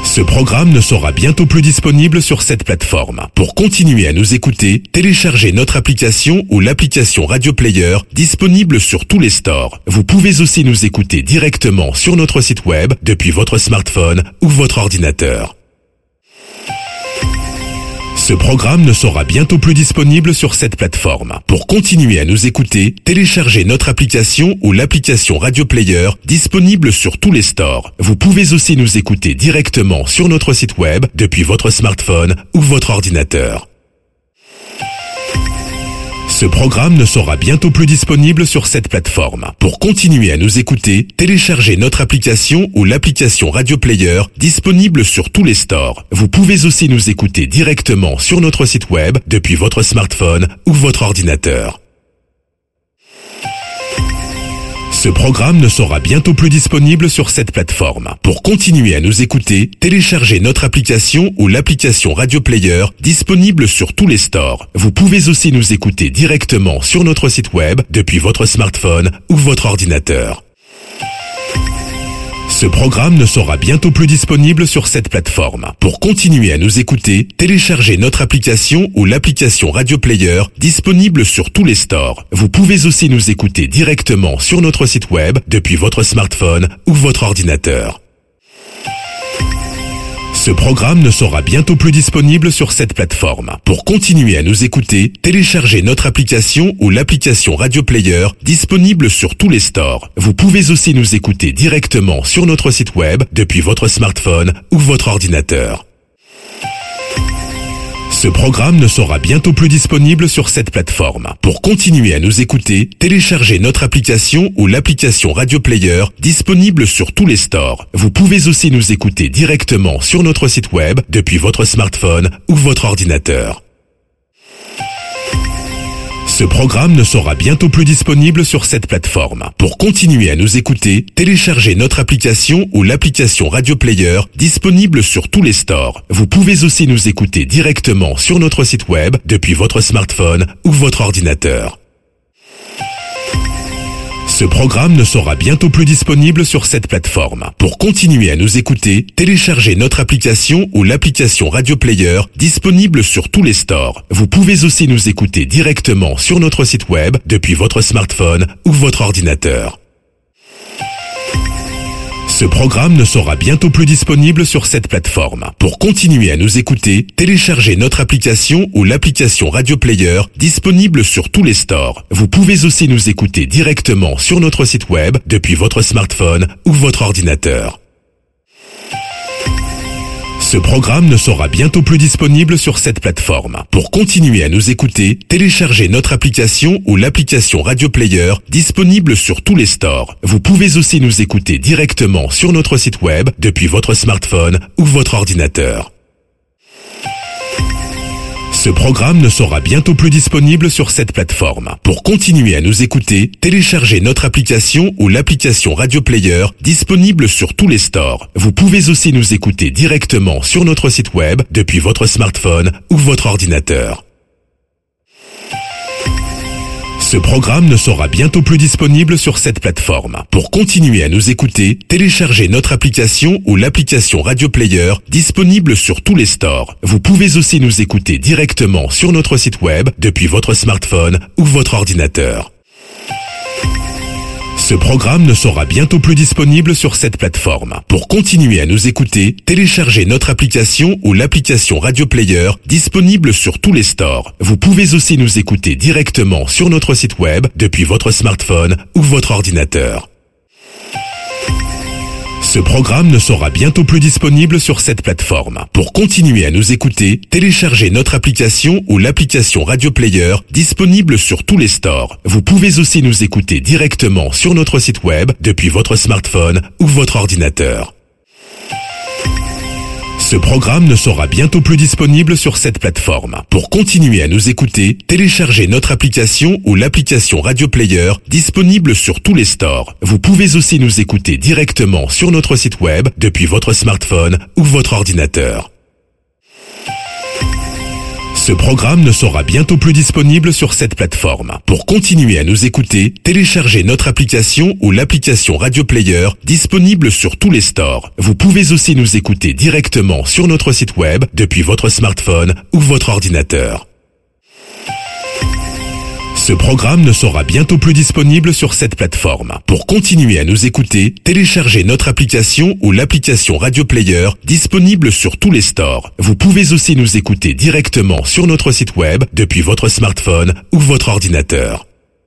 Ce programme ne sera bientôt plus disponible sur cette plateforme. Pour continuer à nous écouter, téléchargez notre application ou l'application Radio Player disponible sur tous les stores. Vous pouvez aussi nous écouter directement sur notre site web depuis votre smartphone ou votre ordinateur. Ce programme ne sera bientôt plus disponible sur cette plateforme. Pour continuer à nous écouter, téléchargez notre application ou l'application Radio Player disponible sur tous les stores. Vous pouvez aussi nous écouter directement sur notre site web depuis votre smartphone ou votre ordinateur. Ce programme ne sera bientôt plus disponible sur cette plateforme. Pour continuer à nous écouter, téléchargez notre application ou l'application Radio Player disponible sur tous les stores. Vous pouvez aussi nous écouter directement sur notre site web depuis votre smartphone ou votre ordinateur. Ce programme ne sera bientôt plus disponible sur cette plateforme. Pour continuer à nous écouter, téléchargez notre application ou l'application Radio Player disponible sur tous les stores. Vous pouvez aussi nous écouter directement sur notre site web depuis votre smartphone ou votre ordinateur. Ce programme ne sera bientôt plus disponible sur cette plateforme. Pour continuer à nous écouter, téléchargez notre application ou l'application Radio Player disponible sur tous les stores. Vous pouvez aussi nous écouter directement sur notre site web depuis votre smartphone ou votre ordinateur. Ce programme ne sera bientôt plus disponible sur cette plateforme. Pour continuer à nous écouter, téléchargez notre application ou l'application Radio Player disponible sur tous les stores. Vous pouvez aussi nous écouter directement sur notre site web depuis votre smartphone ou votre ordinateur. Ce programme ne sera bientôt plus disponible sur cette plateforme. Pour continuer à nous écouter, téléchargez notre application ou l'application Radio Player disponible sur tous les stores. Vous pouvez aussi nous écouter directement sur notre site web depuis votre smartphone ou votre ordinateur. Ce programme ne sera bientôt plus disponible sur cette plateforme. Pour continuer à nous écouter, téléchargez notre application ou l'application Radio Player disponible sur tous les stores. Vous pouvez aussi nous écouter directement sur notre site web depuis votre smartphone ou votre ordinateur. Ce programme ne sera bientôt plus disponible sur cette plateforme. Pour continuer à nous écouter, téléchargez notre application ou l'application Radio Player disponible sur tous les stores. Vous pouvez aussi nous écouter directement sur notre site web depuis votre smartphone ou votre ordinateur. Ce programme ne sera bientôt plus disponible sur cette plateforme. Pour continuer à nous écouter, téléchargez notre application ou l'application Radio Player disponible sur tous les stores. Vous pouvez aussi nous écouter directement sur notre site web depuis votre smartphone ou votre ordinateur. Ce programme ne sera bientôt plus disponible sur cette plateforme. Pour continuer à nous écouter, téléchargez notre application ou l'application Radio Player disponible sur tous les stores. Vous pouvez aussi nous écouter directement sur notre site web depuis votre smartphone ou votre ordinateur. Ce programme ne sera bientôt plus disponible sur cette plateforme. Pour continuer à nous écouter, téléchargez notre application ou l'application Radio Player disponible sur tous les stores. Vous pouvez aussi nous écouter directement sur notre site web depuis votre smartphone ou votre ordinateur. Ce programme ne sera bientôt plus disponible sur cette plateforme. Pour continuer à nous écouter, téléchargez notre application ou l'application Radio Player disponible sur tous les stores. Vous pouvez aussi nous écouter directement sur notre site web depuis votre smartphone ou votre ordinateur. Ce programme ne sera bientôt plus disponible sur cette plateforme. Pour continuer à nous écouter, téléchargez notre application ou l'application Radio Player disponible sur tous les stores. Vous pouvez aussi nous écouter directement sur notre site web depuis votre smartphone ou votre ordinateur. Ce programme ne sera bientôt plus disponible sur cette plateforme. Pour continuer à nous écouter, téléchargez notre application ou l'application Radio Player disponible sur tous les stores. Vous pouvez aussi nous écouter directement sur notre site web depuis votre smartphone ou votre ordinateur. Ce programme ne sera bientôt plus disponible sur cette plateforme. Pour continuer à nous écouter, téléchargez notre application ou l'application Radio Player disponible sur tous les stores. Vous pouvez aussi nous écouter directement sur notre site web depuis votre smartphone ou votre ordinateur. Ce Ce programme ne sera bientôt plus disponible sur cette plateforme. Pour continuer à nous écouter, téléchargez notre application ou l'application Radio Player disponible sur tous les stores. Vous pouvez aussi nous écouter directement sur notre site web depuis votre smartphone ou votre ordinateur. Ce programme ne sera bientôt plus disponible sur cette plateforme. Pour continuer à nous écouter, téléchargez notre application ou l'application Radio Player disponible sur tous les stores. Vous pouvez aussi nous écouter directement sur notre site web depuis votre smartphone ou votre ordinateur.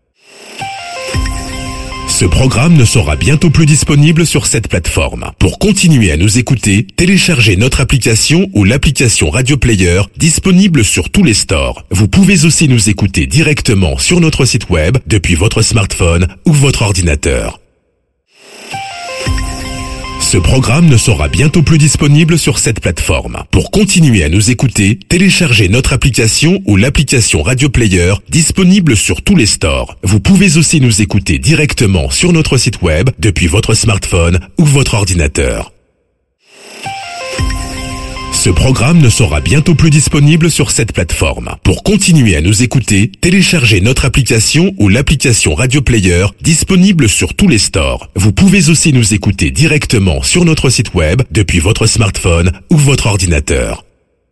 Ce programme ne sera bientôt plus disponible sur cette plateforme. Pour continuer à nous écouter, téléchargez notre application ou l'application Radio Player disponible sur tous les stores. Vous pouvez aussi nous écouter directement sur notre site web depuis votre smartphone ou votre ordinateur. Ce programme ne sera bientôt plus disponible sur cette plateforme. Pour continuer à nous écouter, téléchargez notre application ou l'application Radio Player disponible sur tous les stores. Vous pouvez aussi nous écouter directement sur notre site web depuis votre smartphone ou votre ordinateur. Ce programme ne sera bientôt plus disponible sur cette plateforme. Pour continuer à nous écouter, téléchargez notre application ou l'application Radio Player disponible sur tous les stores. Vous pouvez aussi nous écouter directement sur notre site web depuis votre smartphone ou votre ordinateur.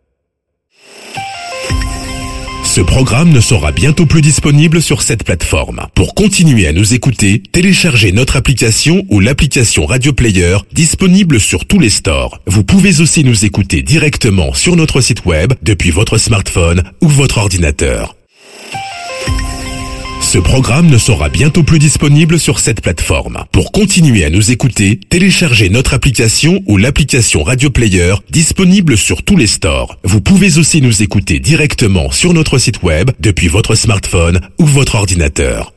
Ce programme ne sera bientôt plus disponible sur cette plateforme. Pour continuer à nous écouter, téléchargez notre application ou l'application Radio Player disponible sur tous les stores. Vous pouvez aussi nous écouter directement sur notre site web depuis votre smartphone ou votre ordinateur. Ce programme ne sera bientôt plus disponible sur cette plateforme. Pour continuer à nous écouter, téléchargez notre application ou l'application Radio Player disponible sur tous les stores. Vous pouvez aussi nous écouter directement sur notre site web depuis votre smartphone ou votre ordinateur.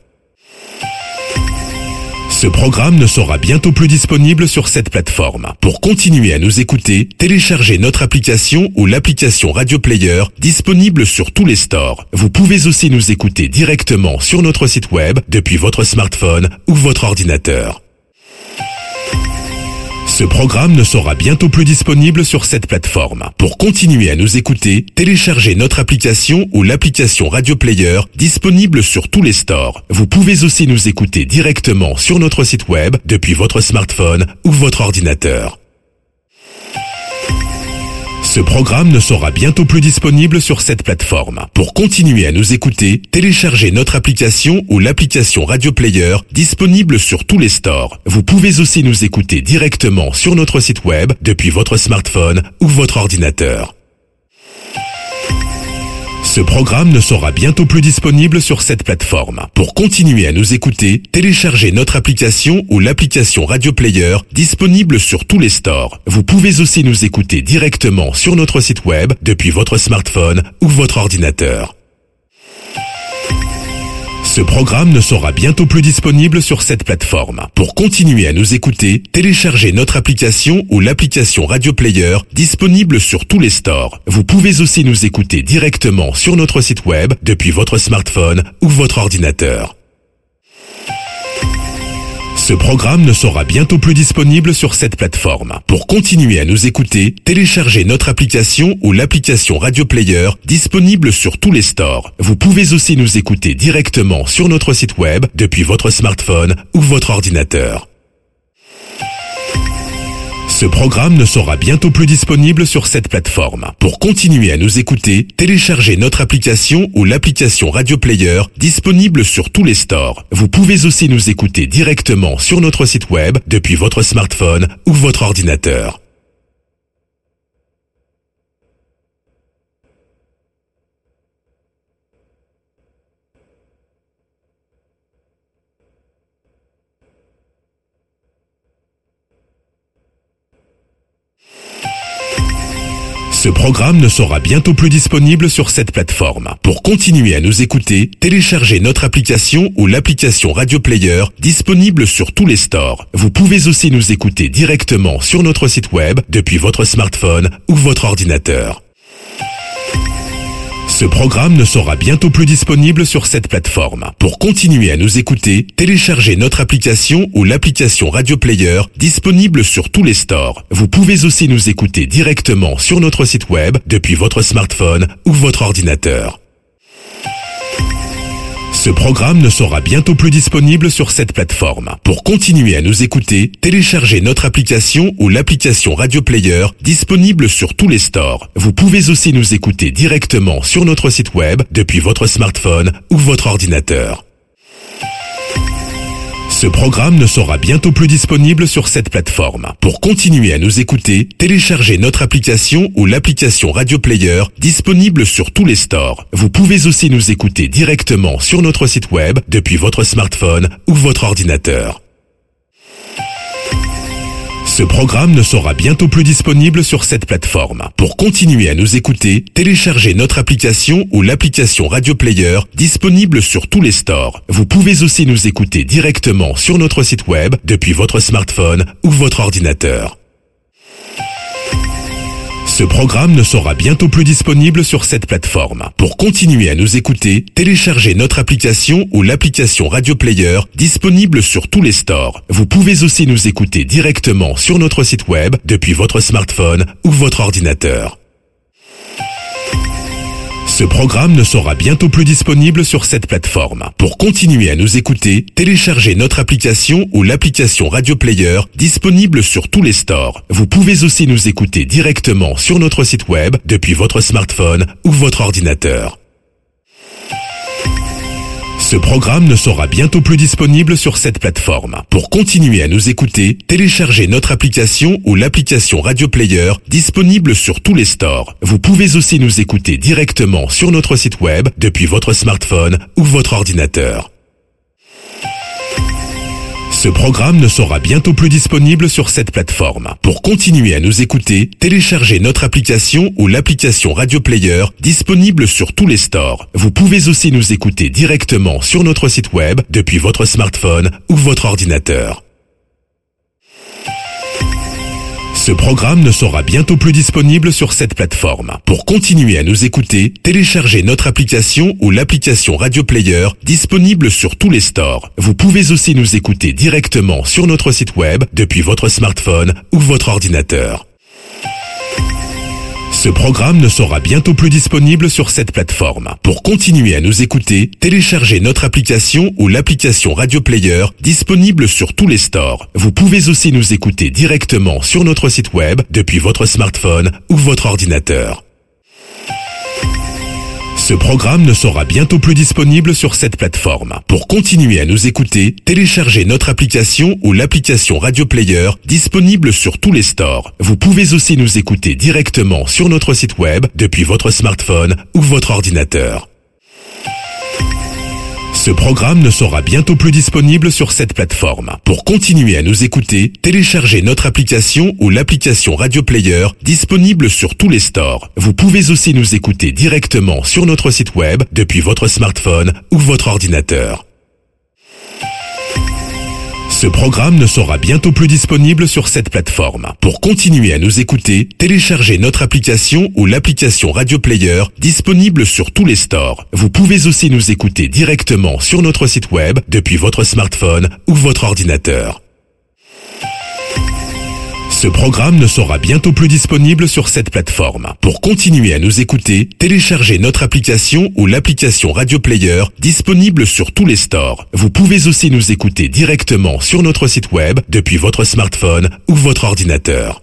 Ce programme ne sera bientôt plus disponible sur cette plateforme. Pour continuer à nous écouter, téléchargez notre application ou l'application Radio Player disponible sur tous les stores. Vous pouvez aussi nous écouter directement sur notre site web depuis votre smartphone ou votre ordinateur. Ce programme ne sera bientôt plus disponible sur cette plateforme. Pour continuer à nous écouter, téléchargez notre application ou l'application Radio Player disponible sur tous les stores. Vous pouvez aussi nous écouter directement sur notre site web depuis votre smartphone ou votre ordinateur. Ce programme ne sera bientôt plus disponible sur cette plateforme. Pour continuer à nous écouter, téléchargez notre application ou l'application Radio Player disponible sur tous les stores. Vous pouvez aussi nous écouter directement sur notre site web depuis votre smartphone ou votre ordinateur. Ce programme ne sera bientôt plus disponible sur cette plateforme. Pour continuer à nous écouter, téléchargez notre application ou l'application Radio Player disponible sur tous les stores. Vous pouvez aussi nous écouter directement sur notre site web depuis votre smartphone ou votre ordinateur. Ce programme ne sera bientôt plus disponible sur cette plateforme. Pour continuer à nous écouter, téléchargez notre application ou l'application Radio Player disponible sur tous les stores. Vous pouvez aussi nous écouter directement sur notre site web depuis votre smartphone ou votre ordinateur. Ce programme ne sera bientôt plus disponible sur cette plateforme. Pour continuer à nous écouter, téléchargez notre application ou l'application Radio Player disponible sur tous les stores. Vous pouvez aussi nous écouter directement sur notre site web depuis votre smartphone ou votre ordinateur. Ce programme ne sera bientôt plus disponible sur cette plateforme. Pour continuer à nous écouter, téléchargez notre application ou l'application Radio Player disponible sur tous les stores. Vous pouvez aussi nous écouter directement sur notre site web depuis votre smartphone ou votre ordinateur. Ce programme ne sera bientôt plus disponible sur cette plateforme. Pour continuer à nous écouter, téléchargez notre application ou l'application Radio Player disponible sur tous les stores. Vous pouvez aussi nous écouter directement sur notre site web depuis votre smartphone ou votre ordinateur. Ce programme ne sera bientôt plus disponible sur cette plateforme. Pour continuer à nous écouter, téléchargez notre application ou l'application Radio Player disponible sur tous les stores. Vous pouvez aussi nous écouter directement sur notre site web depuis votre smartphone ou votre ordinateur. Ce programme ne sera bientôt plus disponible sur cette plateforme. Pour continuer à nous écouter, téléchargez notre application ou l'application Radio Player disponible sur tous les stores. Vous pouvez aussi nous écouter directement sur notre site web depuis votre smartphone ou votre ordinateur. Ce programme ne sera bientôt plus disponible sur cette plateforme. Pour continuer à nous écouter, téléchargez notre application ou l'application Radio Player disponible sur tous les stores. Vous pouvez aussi nous écouter directement sur notre site web depuis votre smartphone ou votre ordinateur. Ce programme ne sera bientôt plus disponible sur cette plateforme. Pour continuer à nous écouter, téléchargez notre application ou l'application Radio Player disponible sur tous les stores. Vous pouvez aussi nous écouter directement sur notre site web depuis votre smartphone ou votre ordinateur. Ce programme ne sera bientôt plus disponible sur cette plateforme. Pour continuer à nous écouter, téléchargez notre application ou l'application Radio Player disponible sur tous les stores. Vous pouvez aussi nous écouter directement sur notre site web depuis votre smartphone ou votre ordinateur. Ce programme ne sera bientôt plus disponible sur cette plateforme. Pour continuer à nous écouter, téléchargez notre application ou l'application Radio Player disponible sur tous les stores. Vous pouvez aussi nous écouter directement sur notre site web depuis votre smartphone ou votre ordinateur. Ce programme ne sera bientôt plus disponible sur cette plateforme. Pour continuer à nous écouter, téléchargez notre application ou l'application Radio Player disponible sur tous les stores. Vous pouvez aussi nous écouter directement sur notre site web depuis votre smartphone ou votre ordinateur. Ce programme ne sera bientôt plus disponible sur cette plateforme. Pour continuer à nous écouter, téléchargez notre application ou l'application Radio Player disponible sur tous les stores. Vous pouvez aussi nous écouter directement sur notre site web depuis votre smartphone ou votre ordinateur. Ce programme ne sera bientôt plus disponible sur cette plateforme. Pour continuer à nous écouter, téléchargez notre application ou l'application Radio Player disponible sur tous les stores. Vous pouvez aussi nous écouter directement sur notre site web depuis votre smartphone ou votre ordinateur. Ce programme ne sera bientôt plus disponible sur cette plateforme. Pour continuer à nous écouter, téléchargez notre application ou l'application Radio Player disponible sur tous les stores. Vous pouvez aussi nous écouter directement sur notre site web depuis votre smartphone ou votre ordinateur. Ce programme ne sera bientôt plus disponible sur cette plateforme. Pour continuer à nous écouter, téléchargez notre application ou l'application Radio Player disponible sur tous les stores. Vous pouvez aussi nous écouter directement sur notre site web depuis votre smartphone ou votre ordinateur. Ce programme ne sera bientôt plus disponible sur cette plateforme. Pour continuer à nous écouter, téléchargez notre application ou l'application Radio Player disponible sur tous les stores. Vous pouvez aussi nous écouter directement sur notre site web depuis votre smartphone ou votre ordinateur. Ce programme ne sera bientôt plus disponible sur cette plateforme. Pour continuer à nous écouter, téléchargez notre application ou l'application Radio Player disponible sur tous les stores. Vous pouvez aussi nous écouter directement sur notre site web depuis votre smartphone ou votre ordinateur. Ce programme ne sera bientôt plus disponible sur cette plateforme. Pour continuer à nous écouter, téléchargez notre application ou l'application Radio Player disponible sur tous les stores. Vous pouvez aussi nous écouter directement sur notre site web depuis votre smartphone ou votre ordinateur.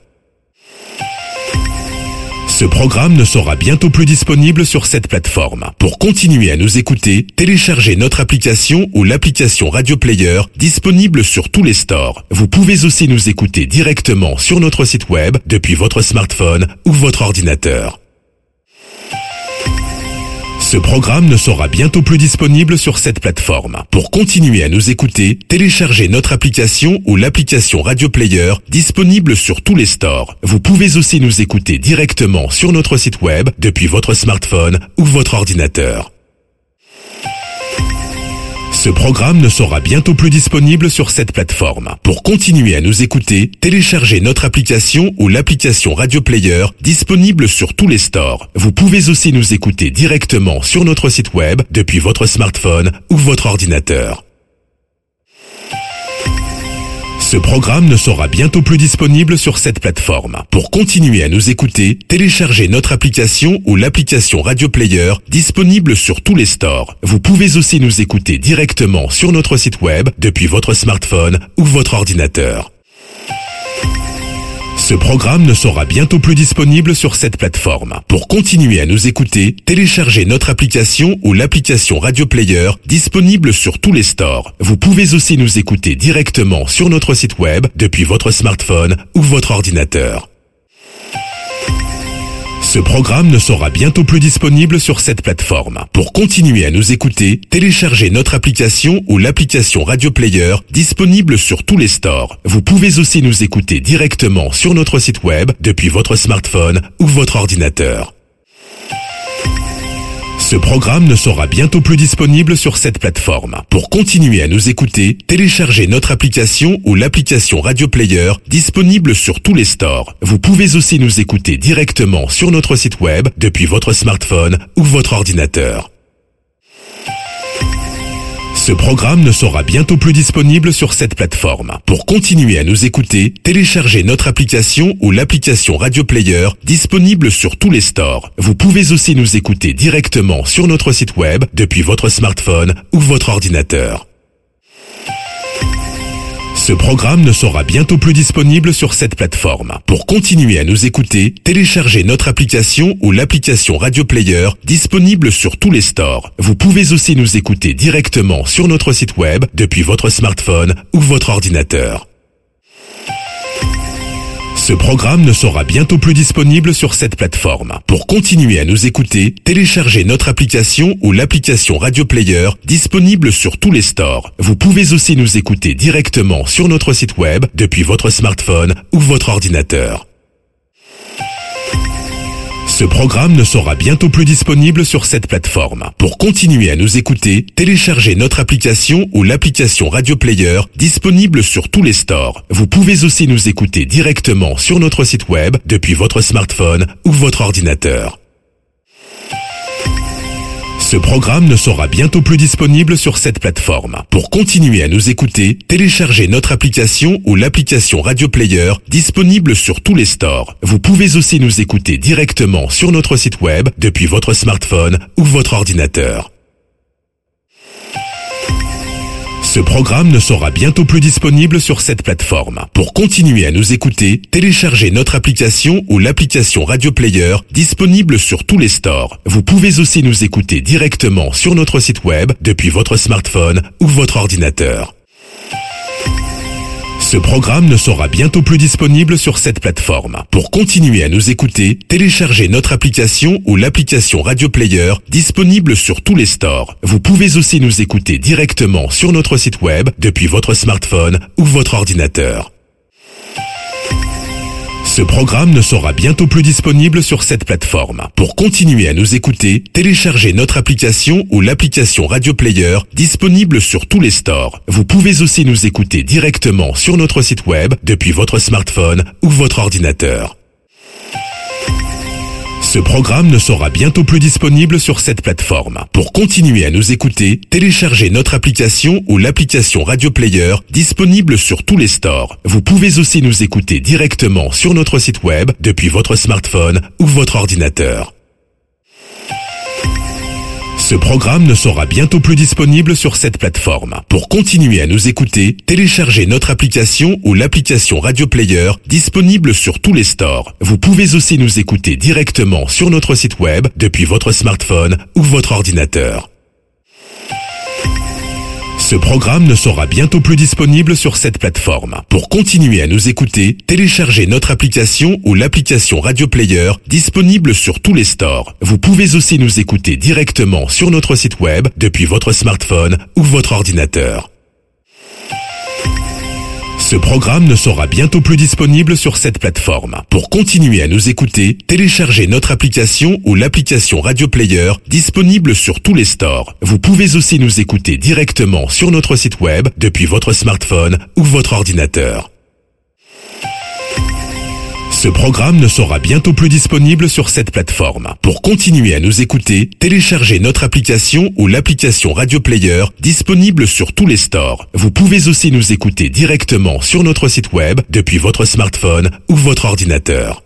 Ce programme ne sera bientôt plus disponible sur cette plateforme. Pour continuer à nous écouter, téléchargez notre application ou l'application Radio Player disponible sur tous les stores. Vous pouvez aussi nous écouter directement sur notre site web depuis votre smartphone ou votre ordinateur. Ce programme ne sera bientôt plus disponible sur cette plateforme. Pour continuer à nous écouter, téléchargez notre application ou l'application Radio Player disponible sur tous les stores. Vous pouvez aussi nous écouter directement sur notre site web depuis votre smartphone ou votre ordinateur. Ce programme ne sera bientôt plus disponible sur cette plateforme. Pour continuer à nous écouter, téléchargez notre application ou l'application Radio Player disponible sur tous les stores. Vous pouvez aussi nous écouter directement sur notre site web depuis votre smartphone ou votre ordinateur. Ce programme ne sera bientôt plus disponible sur cette plateforme. Pour continuer à nous écouter, téléchargez notre application ou l'application Radio Player disponible sur tous les stores. Vous pouvez aussi nous écouter directement sur notre site web depuis votre smartphone ou votre ordinateur. Ce programme ne sera bientôt plus disponible sur cette plateforme. Pour continuer à nous écouter, téléchargez notre application ou l'application Radio Player disponible sur tous les stores. Vous pouvez aussi nous écouter directement sur notre site web depuis votre smartphone ou votre ordinateur. Ce programme ne sera bientôt plus disponible sur cette plateforme. Pour continuer à nous écouter, téléchargez notre application ou l'application Radio Player disponible sur tous les stores. Vous pouvez aussi nous écouter directement sur notre site web depuis votre smartphone ou votre ordinateur. Ce programme ne sera bientôt plus disponible sur cette plateforme. Pour continuer à nous écouter, téléchargez notre application ou l'application Radio Player disponible sur tous les stores. Vous pouvez aussi nous écouter directement sur notre site web depuis votre smartphone ou votre ordinateur. Ce programme ne sera bientôt plus disponible sur cette plateforme. Pour continuer à nous écouter, téléchargez notre application ou l'application Radio Player disponible sur tous les stores. Vous pouvez aussi nous écouter directement sur notre site web depuis votre smartphone ou votre ordinateur. Ce programme ne sera bientôt plus disponible sur cette plateforme. Pour continuer à nous écouter, téléchargez notre application ou l'application Radio Player disponible sur tous les stores. Vous pouvez aussi nous écouter directement sur notre site web depuis votre smartphone ou votre ordinateur. Ce programme ne sera bientôt plus disponible sur cette plateforme. Pour continuer à nous écouter, téléchargez notre application ou l'application Radio Player disponible sur tous les stores. Vous pouvez aussi nous écouter directement sur notre site web depuis votre smartphone ou votre ordinateur. Ce programme ne sera bientôt plus disponible sur cette plateforme. Pour continuer à nous écouter, téléchargez notre application ou l'application Radio Player disponible sur tous les stores. Vous pouvez aussi nous écouter directement sur notre site web depuis votre smartphone ou votre ordinateur. Ce programme ne sera bientôt plus disponible sur cette plateforme. Pour continuer à nous écouter, téléchargez notre application ou l'application Radio Player disponible sur tous les stores. Vous pouvez aussi nous écouter directement sur notre site web depuis votre smartphone ou votre ordinateur. Ce programme ne sera bientôt plus disponible sur cette plateforme. Pour continuer à nous écouter, téléchargez notre application ou l'application Radio Player disponible sur tous les stores. Vous pouvez aussi nous écouter directement sur notre site web depuis votre smartphone ou votre ordinateur. Ce programme ne sera bientôt plus disponible sur cette plateforme. Pour continuer à nous écouter, téléchargez notre application ou l'application Radio Player disponible sur tous les stores. Vous pouvez aussi nous écouter directement sur notre site web depuis votre smartphone ou votre ordinateur. Ce programme ne sera bientôt plus disponible sur cette plateforme. Pour continuer à nous écouter, téléchargez notre application ou l'application Radio Player disponible sur tous les stores. Vous pouvez aussi nous écouter directement sur notre site web depuis votre smartphone ou votre ordinateur. Ce programme ne sera bientôt plus disponible sur cette plateforme. Pour continuer à nous écouter, téléchargez notre application ou l'application Radio Player disponible sur tous les stores. Vous pouvez aussi nous écouter directement sur notre site web depuis votre smartphone ou votre ordinateur. Ce programme ne sera bientôt plus disponible sur cette plateforme. Pour continuer à nous écouter, téléchargez notre application ou l'application Radio Player disponible sur tous les stores. Vous pouvez aussi nous écouter directement sur notre site web depuis votre smartphone ou votre ordinateur. Ce programme ne sera bientôt plus disponible sur cette plateforme. Pour continuer à nous écouter, téléchargez notre application ou l'application Radio Player disponible sur tous les stores. Vous pouvez aussi nous écouter directement sur notre site web depuis votre smartphone ou votre ordinateur. Ce programme ne sera bientôt plus disponible sur cette plateforme. Pour continuer à nous écouter, téléchargez notre application ou l'application Radio Player disponible sur tous les stores. Vous pouvez aussi nous écouter directement sur notre site web depuis votre smartphone ou votre ordinateur. Ce programme ne sera bientôt plus disponible sur cette plateforme. Pour continuer à nous écouter, téléchargez notre application ou l'application Radio Player disponible sur tous les stores. Vous pouvez aussi nous écouter directement sur notre site web depuis votre smartphone ou votre ordinateur.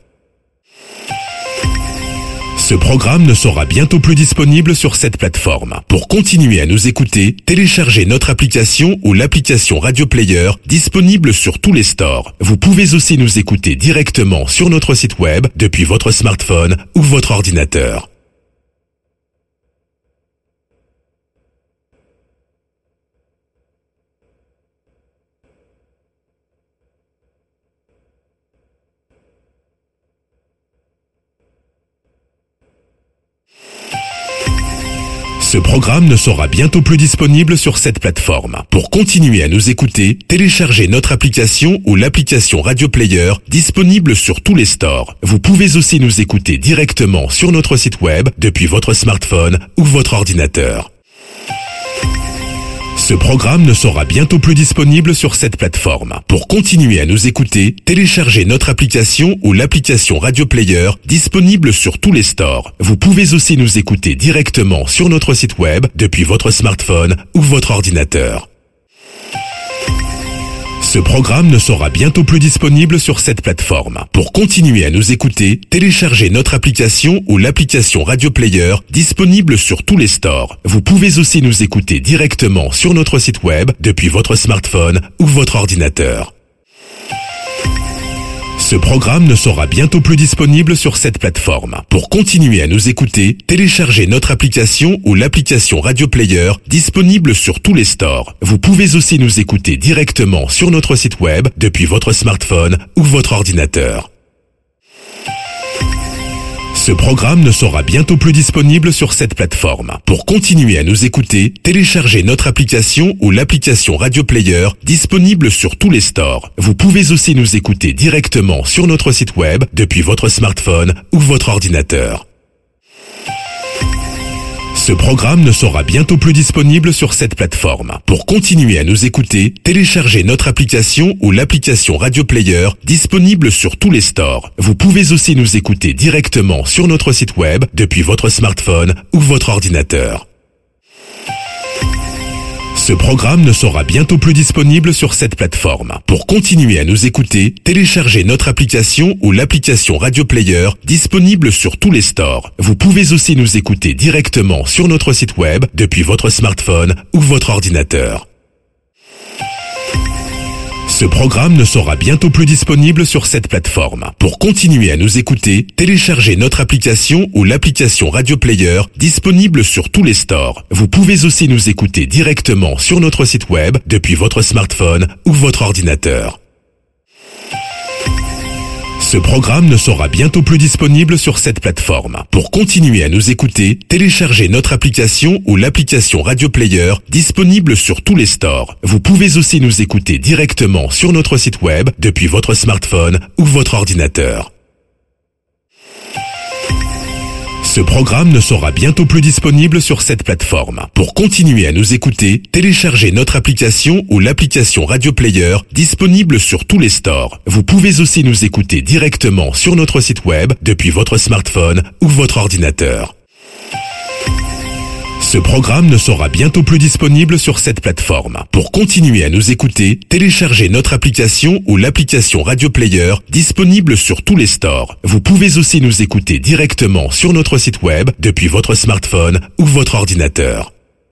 Ce programme ne sera bientôt plus disponible sur cette plateforme. Pour continuer à nous écouter, téléchargez notre application ou l'application Radio Player disponible sur tous les stores. Vous pouvez aussi nous écouter directement sur notre site web depuis votre smartphone ou votre ordinateur. Ce programme ne sera bientôt plus disponible sur cette plateforme. Pour continuer à nous écouter, téléchargez notre application ou l'application Radio Player disponible sur tous les stores. Vous pouvez aussi nous écouter directement sur notre site web depuis votre smartphone ou votre ordinateur. Ce programme ne sera bientôt plus disponible sur cette plateforme. Pour continuer à nous écouter, téléchargez notre application ou l'application Radio Player disponible sur tous les stores. Vous pouvez aussi nous écouter directement sur notre site web depuis votre smartphone ou votre ordinateur. Ce programme ne sera bientôt plus disponible sur cette plateforme. Pour continuer à nous écouter, téléchargez notre application ou l'application Radio Player disponible sur tous les stores. Vous pouvez aussi nous écouter directement sur notre site web depuis votre smartphone ou votre ordinateur. Ce programme ne sera bientôt plus disponible sur cette plateforme. Pour continuer à nous écouter, téléchargez notre application ou l'application Radio Player disponible sur tous les stores. Vous pouvez aussi nous écouter directement sur notre site web depuis votre smartphone ou votre ordinateur. Ce programme ne sera bientôt plus disponible sur cette plateforme. Pour continuer à nous écouter, téléchargez notre application ou l'application Radio Player disponible sur tous les stores. Vous pouvez aussi nous écouter directement sur notre site web depuis votre smartphone ou votre ordinateur. Ce programme ne sera bientôt plus disponible sur cette plateforme. Pour continuer à nous écouter, téléchargez notre application ou l'application Radio Player disponible sur tous les stores. Vous pouvez aussi nous écouter directement sur notre site web depuis votre smartphone ou votre ordinateur. Ce programme ne sera bientôt plus disponible sur cette plateforme. Pour continuer à nous écouter, téléchargez notre application ou l'application Radio Player disponible sur tous les stores. Vous pouvez aussi nous écouter directement sur notre site web depuis votre smartphone ou votre ordinateur. Ce programme ne sera bientôt plus disponible sur cette plateforme. Pour continuer à nous écouter, téléchargez notre application ou l'application Radio Player disponible sur tous les stores. Vous pouvez aussi nous écouter directement sur notre site web depuis votre smartphone ou votre ordinateur. Ce programme ne sera bientôt plus disponible sur cette plateforme. Pour continuer à nous écouter, téléchargez notre application ou l'application Radio Player disponible sur tous les stores. Vous pouvez aussi nous écouter directement sur notre site web depuis votre smartphone ou votre ordinateur. Ce programme ne sera bientôt plus disponible sur cette plateforme. Pour continuer à nous écouter, téléchargez notre application ou l'application Radio Player disponible sur tous les stores. Vous pouvez aussi nous écouter directement sur notre site web depuis votre smartphone ou votre ordinateur. Ce programme ne sera bientôt plus disponible sur cette plateforme. Pour continuer à nous écouter, téléchargez notre application ou l'application Radio Player disponible sur tous les stores. Vous pouvez aussi nous écouter directement sur notre site web depuis votre smartphone ou votre ordinateur.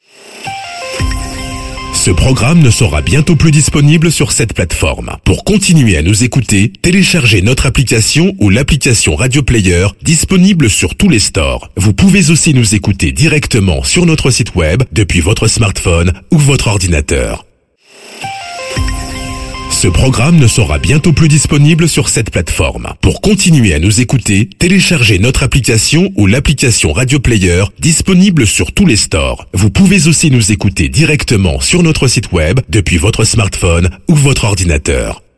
Ce programme ne sera bientôt plus disponible sur cette plateforme. Pour continuer à nous écouter, téléchargez notre application ou l'application Radio Player disponible sur tous les stores. Vous pouvez aussi nous écouter directement sur notre site web depuis votre smartphone ou votre ordinateur. Ce programme ne sera bientôt plus disponible sur cette plateforme. Pour continuer à nous écouter, téléchargez notre application ou l'application Radio Player disponible sur tous les stores. Vous pouvez aussi nous écouter directement sur notre site web depuis votre smartphone ou votre ordinateur.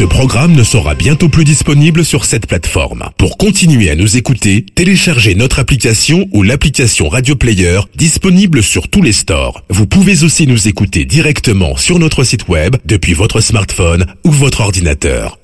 Ce programme ne sera bientôt plus disponible sur cette plateforme. Pour continuer à nous écouter, téléchargez notre application ou l'application Radio Player disponible sur tous les stores. Vous pouvez aussi nous écouter directement sur notre site web depuis votre smartphone ou votre ordinateur.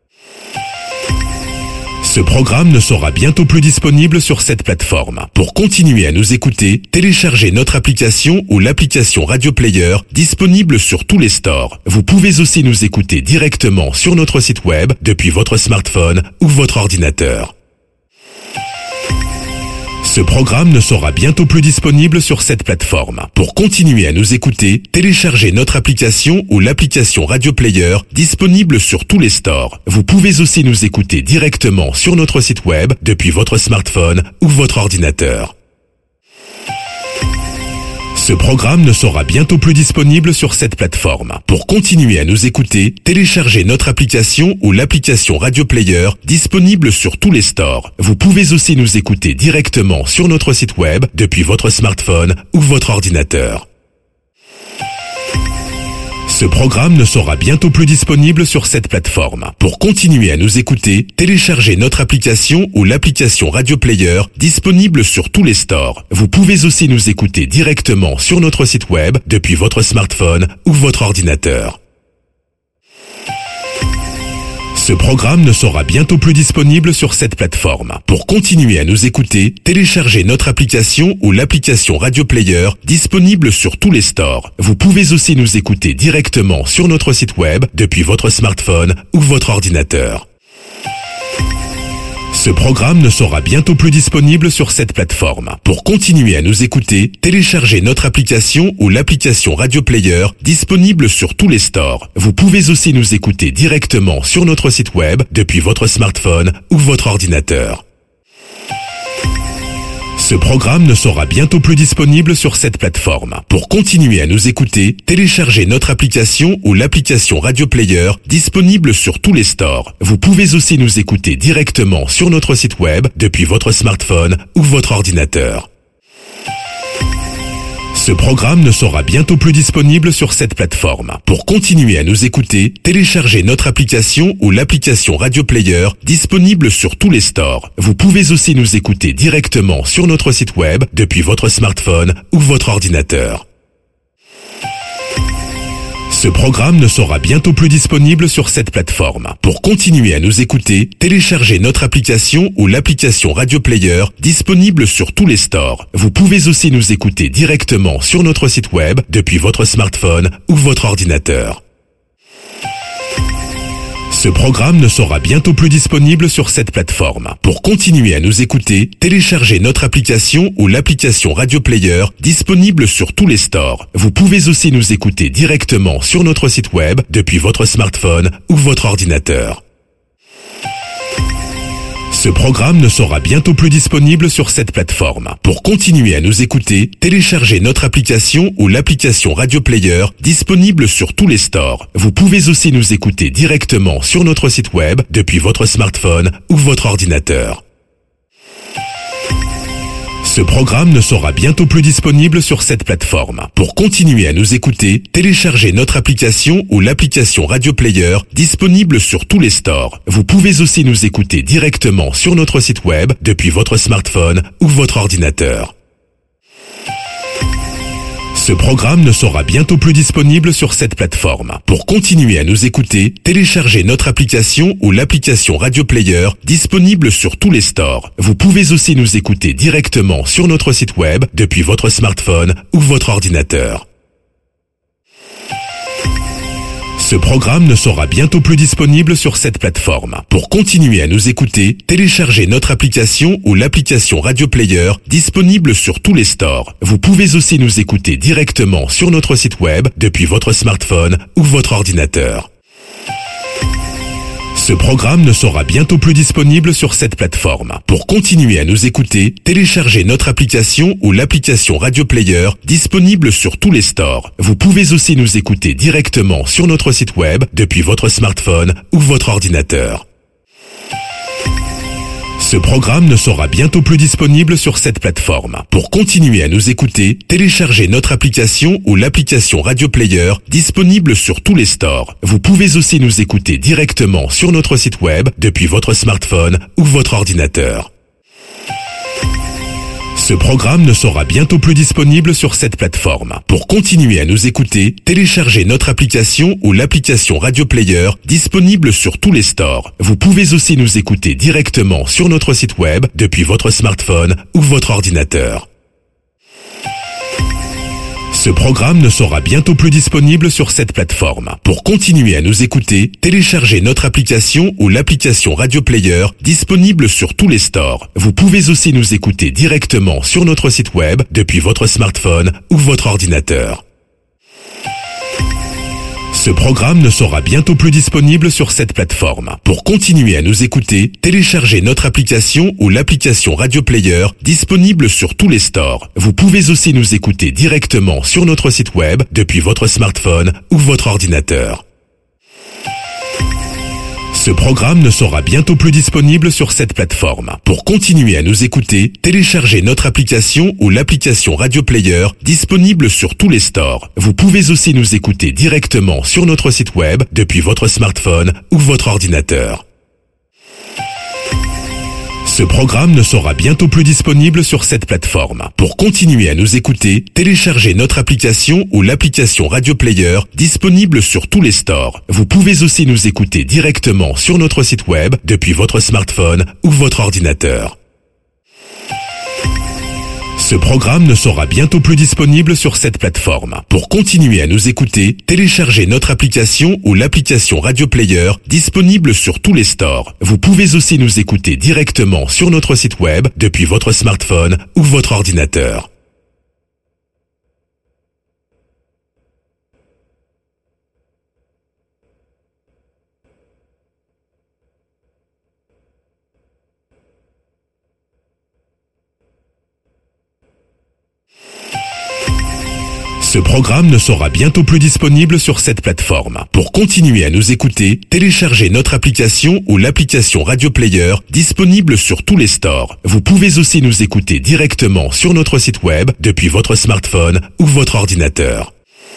Ce programme ne sera bientôt plus disponible sur cette plateforme. Pour continuer à nous écouter, téléchargez notre application ou l'application Radio Player disponible sur tous les stores. Vous pouvez aussi nous écouter directement sur notre site web depuis votre smartphone ou votre ordinateur. Ce programme ne sera bientôt plus disponible sur cette plateforme. Pour continuer à nous écouter, téléchargez notre application ou l'application Radio Player disponible sur tous les stores. Vous pouvez aussi nous écouter directement sur notre site web depuis votre smartphone ou votre ordinateur. Ce programme ne sera bientôt plus disponible sur cette plateforme. Pour continuer à nous écouter, téléchargez notre application ou l'application Radio Player disponible sur tous les stores. Vous pouvez aussi nous écouter directement sur notre site web depuis votre smartphone ou votre ordinateur. Ce programme ne sera bientôt plus disponible sur cette plateforme. Pour continuer à nous écouter, téléchargez notre application ou l'application Radio Player disponible sur tous les stores. Vous pouvez aussi nous écouter directement sur notre site web depuis votre smartphone ou votre ordinateur. Ce programme ne sera bientôt plus disponible sur cette plateforme. Pour continuer à nous écouter, téléchargez notre application ou l'application Radio Player disponible sur tous les stores. Vous pouvez aussi nous écouter directement sur notre site web depuis votre smartphone ou votre ordinateur. Ce programme ne sera bientôt plus disponible sur cette plateforme. Pour continuer à nous écouter, téléchargez notre application ou l'application Radio Player disponible sur tous les stores. Vous pouvez aussi nous écouter directement sur notre site web depuis votre smartphone ou votre ordinateur. Ce programme ne sera bientôt plus disponible sur cette plateforme. Pour continuer à nous écouter, téléchargez notre application ou l'application Radio Player disponible sur tous les stores. Vous pouvez aussi nous écouter directement sur notre site web depuis votre smartphone ou votre ordinateur. Ce programme ne sera bientôt plus disponible sur cette plateforme. Pour continuer à nous écouter, téléchargez notre application ou l'application Radio Player disponible sur tous les stores. Vous pouvez aussi nous écouter directement sur notre site web depuis votre smartphone ou votre ordinateur. Ce programme ne sera bientôt plus disponible sur cette plateforme. Pour continuer à nous écouter, téléchargez notre application ou l'application Radio Player disponible sur tous les stores. Vous pouvez aussi nous écouter directement sur notre site web depuis votre smartphone ou votre ordinateur. Ce programme ne sera bientôt plus disponible sur cette plateforme. Pour continuer à nous écouter, téléchargez notre application ou l'application Radio Player disponible sur tous les stores. Vous pouvez aussi nous écouter directement sur notre site web depuis votre smartphone ou votre ordinateur. Ce programme ne sera bientôt plus disponible sur cette plateforme. Pour continuer à nous écouter, téléchargez notre application ou l'application Radio Player disponible sur tous les stores. Vous pouvez aussi nous écouter directement sur notre site web depuis votre smartphone ou votre ordinateur. Ce programme ne sera bientôt plus disponible sur cette plateforme. Pour continuer à nous écouter, téléchargez notre application ou l'application Radio Player disponible sur tous les stores. Vous pouvez aussi nous écouter directement sur notre site web depuis votre smartphone ou votre ordinateur. Ce programme ne sera bientôt plus disponible sur cette plateforme. Pour continuer à nous écouter, téléchargez notre application ou l'application Radio Player disponible sur tous les stores. Vous pouvez aussi nous écouter directement sur notre site web depuis votre smartphone ou votre ordinateur. Ce programme ne sera bientôt plus disponible sur cette plateforme. Pour continuer à nous écouter, téléchargez notre application ou l'application Radio Player disponible sur tous les stores. Vous pouvez aussi nous écouter directement sur notre site web depuis votre smartphone ou votre ordinateur. Ce programme ne sera bientôt plus disponible sur cette plateforme. Pour continuer à nous écouter, téléchargez notre application ou l'application Radio Player disponible sur tous les stores. Vous pouvez aussi nous écouter directement sur notre site web depuis votre smartphone ou votre ordinateur. Ce programme ne sera bientôt plus disponible sur cette plateforme. Pour continuer à nous écouter, téléchargez notre application ou l'application Radio Player disponible sur tous les stores. Vous pouvez aussi nous écouter directement sur notre site web depuis votre smartphone ou votre ordinateur. Ce programme ne sera bientôt plus disponible sur cette plateforme. Pour continuer à nous écouter, téléchargez notre application ou l'application Radio Player disponible sur tous les stores. Vous pouvez aussi nous écouter directement sur notre site web depuis votre smartphone ou votre ordinateur. Ce programme ne sera bientôt plus disponible sur cette plateforme. Pour continuer à nous écouter, téléchargez notre application ou l'application Radio Player disponible sur tous les stores. Vous pouvez aussi nous écouter directement sur notre site web depuis votre smartphone ou votre ordinateur. Ce programme ne sera bientôt plus disponible sur cette plateforme. Pour continuer à nous écouter, téléchargez notre application ou l'application Radio Player disponible sur tous les stores. Vous pouvez aussi nous écouter directement sur notre site web depuis votre smartphone ou votre ordinateur. Ce programme ne sera bientôt plus disponible sur cette plateforme. Pour continuer à nous écouter, téléchargez notre application ou l'application Radio Player disponible sur tous les stores. Vous pouvez aussi nous écouter directement sur notre site web depuis votre smartphone ou votre ordinateur. Ce programme ne sera bientôt plus disponible sur cette plateforme. Pour continuer à nous écouter, téléchargez notre application ou l'application Radio Player disponible sur tous les stores. Vous pouvez aussi nous écouter directement sur notre site web depuis votre smartphone ou votre ordinateur. Ce programme ne sera bientôt plus disponible sur cette plateforme. Pour continuer à nous écouter, téléchargez notre application ou l'application Radio Player disponible sur tous les stores. Vous pouvez aussi nous écouter directement sur notre site web depuis votre smartphone ou votre ordinateur. Ce programme ne sera bientôt plus disponible sur cette plateforme. Pour continuer à nous écouter, téléchargez notre application ou l'application Radio Player disponible sur tous les stores. Vous pouvez aussi nous écouter directement sur notre site web depuis votre smartphone ou votre ordinateur.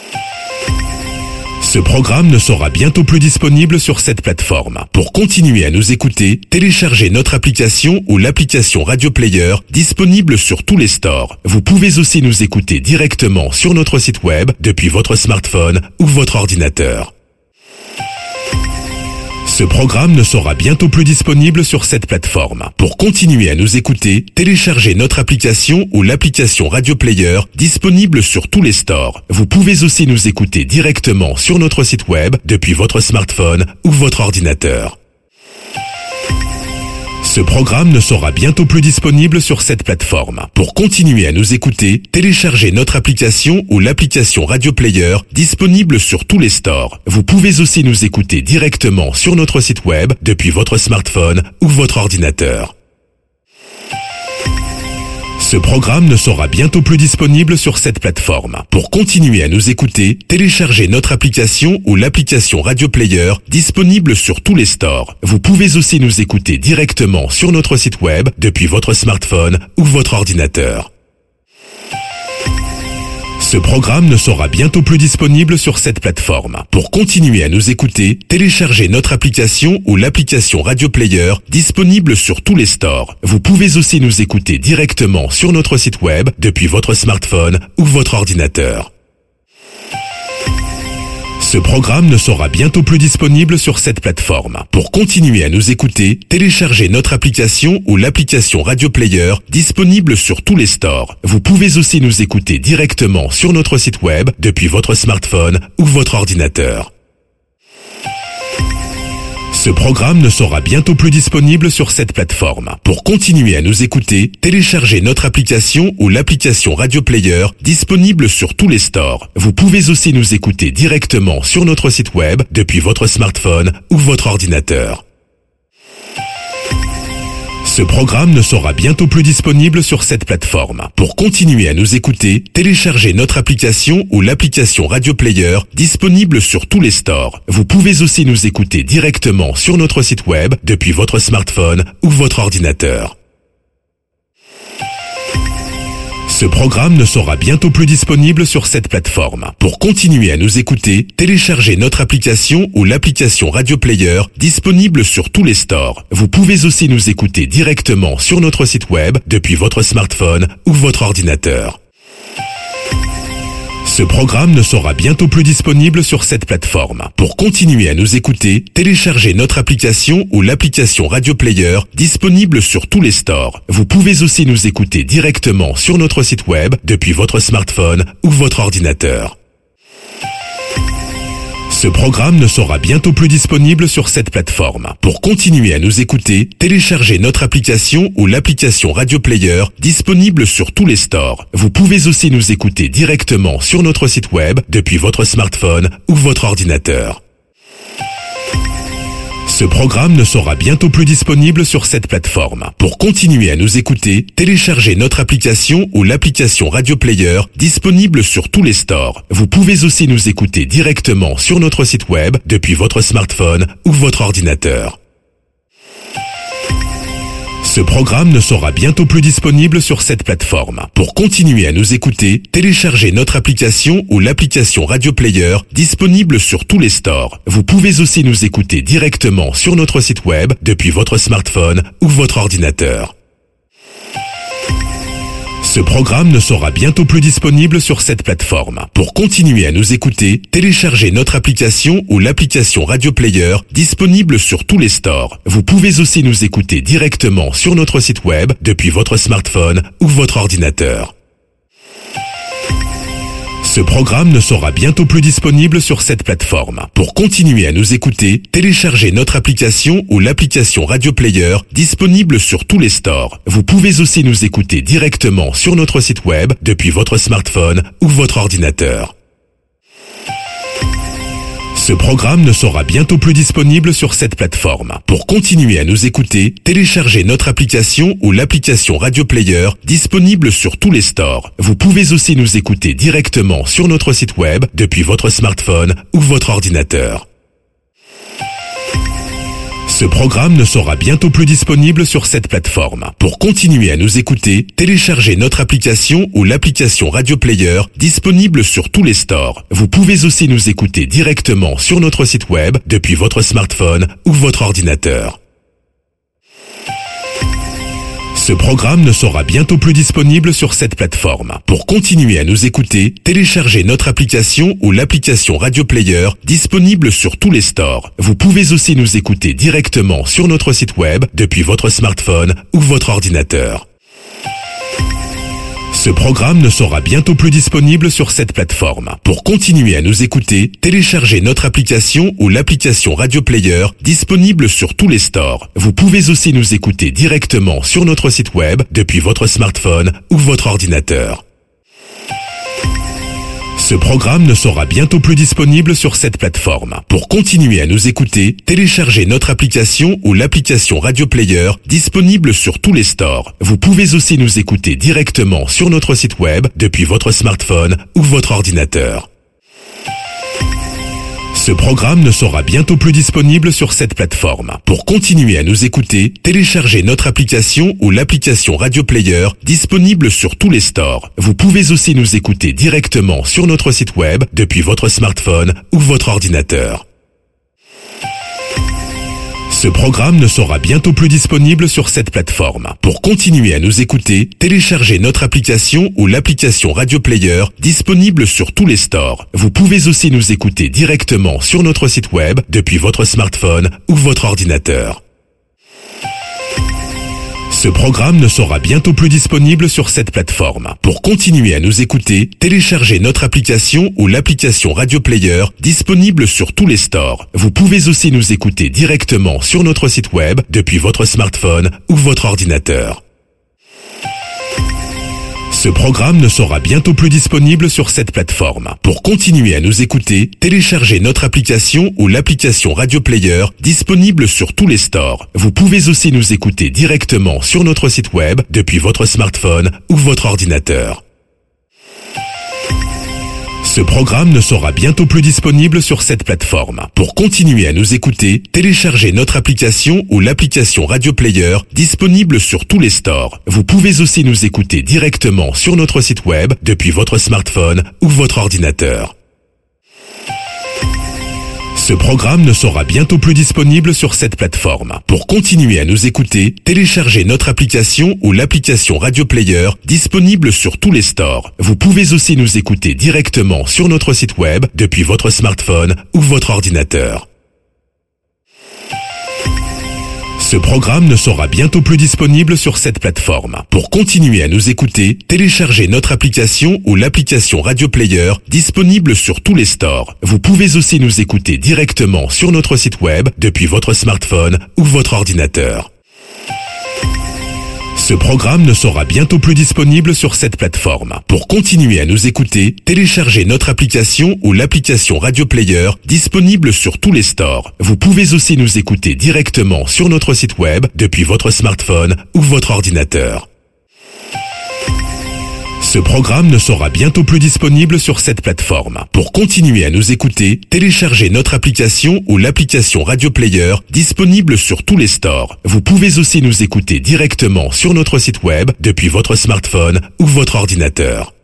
Ce programme ne sera bientôt plus disponible sur cette plateforme. Pour continuer à nous écouter, téléchargez notre application ou l'application Radio Player disponible sur tous les stores. Vous pouvez aussi nous écouter directement sur notre site web depuis votre smartphone ou votre ordinateur. Ce programme ne sera bientôt plus disponible sur cette plateforme. Pour continuer à nous écouter, téléchargez notre application ou l'application Radio Player disponible sur tous les stores. Vous pouvez aussi nous écouter directement sur notre site web depuis votre smartphone ou votre ordinateur. Ce programme ne sera bientôt plus disponible sur cette plateforme. Pour continuer à nous écouter, téléchargez notre application ou l'application Radio Player disponible sur tous les stores. Vous pouvez aussi nous écouter directement sur notre site web depuis votre smartphone ou votre ordinateur. Ce programme ne sera bientôt plus disponible sur cette plateforme. Pour continuer à nous écouter, téléchargez notre application ou l'application Radio Player disponible sur tous les stores. Vous pouvez aussi nous écouter directement sur notre site web depuis votre smartphone ou votre ordinateur. Ce programme ne sera bientôt plus disponible sur cette plateforme. Pour continuer à nous écouter, téléchargez notre application ou l'application Radio Player disponible sur tous les stores. Vous pouvez aussi nous écouter directement sur notre site web depuis votre smartphone ou votre ordinateur. Ce programme ne sera bientôt plus disponible sur cette plateforme. Pour continuer à nous écouter, téléchargez notre application ou l'application Radio Player disponible sur tous les stores. Vous pouvez aussi nous écouter directement sur notre site web depuis votre smartphone ou votre ordinateur. Ce programme ne sera bientôt plus disponible sur cette plateforme. Pour continuer à nous écouter, téléchargez notre application ou l'application Radio Player disponible sur tous les stores. Vous pouvez aussi nous écouter directement sur notre site web depuis votre smartphone ou votre ordinateur. Ce programme ne sera bientôt plus disponible sur cette plateforme. Pour continuer à nous écouter, téléchargez notre application ou l'application Radio Player disponible sur tous les stores. Vous pouvez aussi nous écouter directement sur notre site web depuis votre smartphone ou votre ordinateur. Ce programme ne sera bientôt plus disponible sur cette plateforme. Pour continuer à nous écouter, téléchargez notre application ou l'application Radio Player disponible sur tous les stores. Vous pouvez aussi nous écouter directement sur notre site web depuis votre smartphone ou votre ordinateur. Ce programme ne sera bientôt plus disponible sur cette plateforme. Pour continuer à nous écouter, téléchargez notre application ou l'application Radio Player disponible sur tous les stores. Vous pouvez aussi nous écouter directement sur notre site web depuis votre smartphone ou votre ordinateur. Ce programme ne sera bientôt plus disponible sur cette plateforme. Pour continuer à nous écouter, téléchargez notre application ou l'application Radio Player disponible sur tous les stores. Vous pouvez aussi nous écouter directement sur notre site web depuis votre smartphone ou votre ordinateur. Ce programme ne sera bientôt plus disponible sur cette plateforme. Pour continuer à nous écouter, téléchargez notre application ou l'application Radio Player disponible sur tous les stores. Vous pouvez aussi nous écouter directement sur notre site web depuis votre smartphone ou votre ordinateur. Ce programme ne sera bientôt plus disponible sur cette plateforme. Pour continuer à nous écouter, téléchargez notre application ou l'application Radio Player disponible sur tous les stores. Vous pouvez aussi nous écouter directement sur notre site web depuis votre smartphone ou votre ordinateur. Ce programme ne sera bientôt plus disponible sur cette plateforme. Pour continuer à nous écouter, téléchargez notre application ou l'application Radio Player disponible sur tous les stores. Vous pouvez aussi nous écouter directement sur notre site web depuis votre smartphone ou votre ordinateur. Ce programme ne sera bientôt plus disponible sur cette plateforme. Pour continuer à nous écouter, téléchargez notre application ou l'application Radio Player disponible sur tous les stores. Vous pouvez aussi nous écouter directement sur notre site web depuis votre smartphone ou votre ordinateur. Ce programme ne sera bientôt plus disponible sur cette plateforme. Pour continuer à nous écouter, téléchargez notre application ou l'application Radio Player disponible sur tous les stores. Vous pouvez aussi nous écouter directement sur notre site web depuis votre smartphone ou votre ordinateur. Ce programme ne sera bientôt plus disponible sur cette plateforme. Pour continuer à nous écouter, téléchargez notre application ou l'application Radio Player disponible sur tous les stores. Vous pouvez aussi nous écouter directement sur notre site web depuis votre smartphone ou votre ordinateur. Ce programme ne sera bientôt plus disponible sur cette plateforme. Pour continuer à nous écouter, téléchargez notre application ou l'application Radio Player disponible sur tous les stores. Vous pouvez aussi nous écouter directement sur notre site web depuis votre smartphone ou votre ordinateur. Ce programme ne sera bientôt plus disponible sur cette plateforme. Pour continuer à nous écouter, téléchargez notre application ou l'application Radio Player disponible sur tous les stores. Vous pouvez aussi nous écouter directement sur notre site web depuis votre smartphone ou votre ordinateur. Ce programme ne sera bientôt plus disponible sur cette plateforme. Pour continuer à nous écouter, téléchargez notre application ou l'application Radio Player disponible sur tous les stores. Vous pouvez aussi nous écouter directement sur notre site web depuis votre smartphone ou votre ordinateur. Ce programme ne sera bientôt plus disponible sur cette plateforme. Pour continuer à nous écouter, téléchargez notre application ou l'application Radio Player disponible sur tous les stores. Vous pouvez aussi nous écouter directement sur notre site web depuis votre smartphone ou votre ordinateur. Ce programme ne sera bientôt plus disponible sur cette plateforme. Pour continuer à nous écouter, téléchargez notre application ou l'application Radio Player disponible sur tous les stores. Vous pouvez aussi nous écouter directement sur notre site web depuis votre smartphone ou votre ordinateur. Ce programme ne sera bientôt plus disponible sur cette plateforme. Pour continuer à nous écouter, téléchargez notre application ou l'application Radio Player disponible sur tous les stores. Vous pouvez aussi nous écouter directement sur notre site web depuis votre smartphone ou votre ordinateur. Ce programme ne sera bientôt plus disponible sur cette plateforme. Pour continuer à nous écouter, téléchargez notre application ou l'application Radio Player disponible sur tous les stores. Vous pouvez aussi nous écouter directement sur notre site web depuis votre smartphone ou votre ordinateur. Ce programme ne sera bientôt plus disponible sur cette plateforme. Pour continuer à nous écouter, téléchargez notre application ou l'application Radio Player disponible sur tous les stores. Vous pouvez aussi nous écouter directement sur notre site web depuis votre smartphone ou votre ordinateur. Ce programme ne sera bientôt plus disponible sur cette plateforme. Pour continuer à nous écouter, téléchargez notre application ou l'application Radio Player disponible sur tous les stores. Vous pouvez aussi nous écouter directement sur notre site web depuis votre smartphone ou votre ordinateur. Ce programme ne sera bientôt plus disponible sur cette plateforme. Pour continuer à nous écouter, téléchargez notre application ou l'application Radio Player disponible sur tous les stores. Vous pouvez aussi nous écouter directement sur notre site web depuis votre smartphone ou votre ordinateur. Ce programme ne sera bientôt plus disponible sur cette plateforme. Pour continuer à nous écouter, téléchargez notre application ou l'application Radio Player disponible sur tous les stores. Vous pouvez aussi nous écouter directement sur notre site web depuis votre smartphone ou votre ordinateur. Ce programme ne sera bientôt plus disponible sur cette plateforme. Pour continuer à nous écouter, téléchargez notre application ou l'application Radio Player disponible sur tous les stores. Vous pouvez aussi nous écouter directement sur notre site web depuis votre smartphone ou votre ordinateur.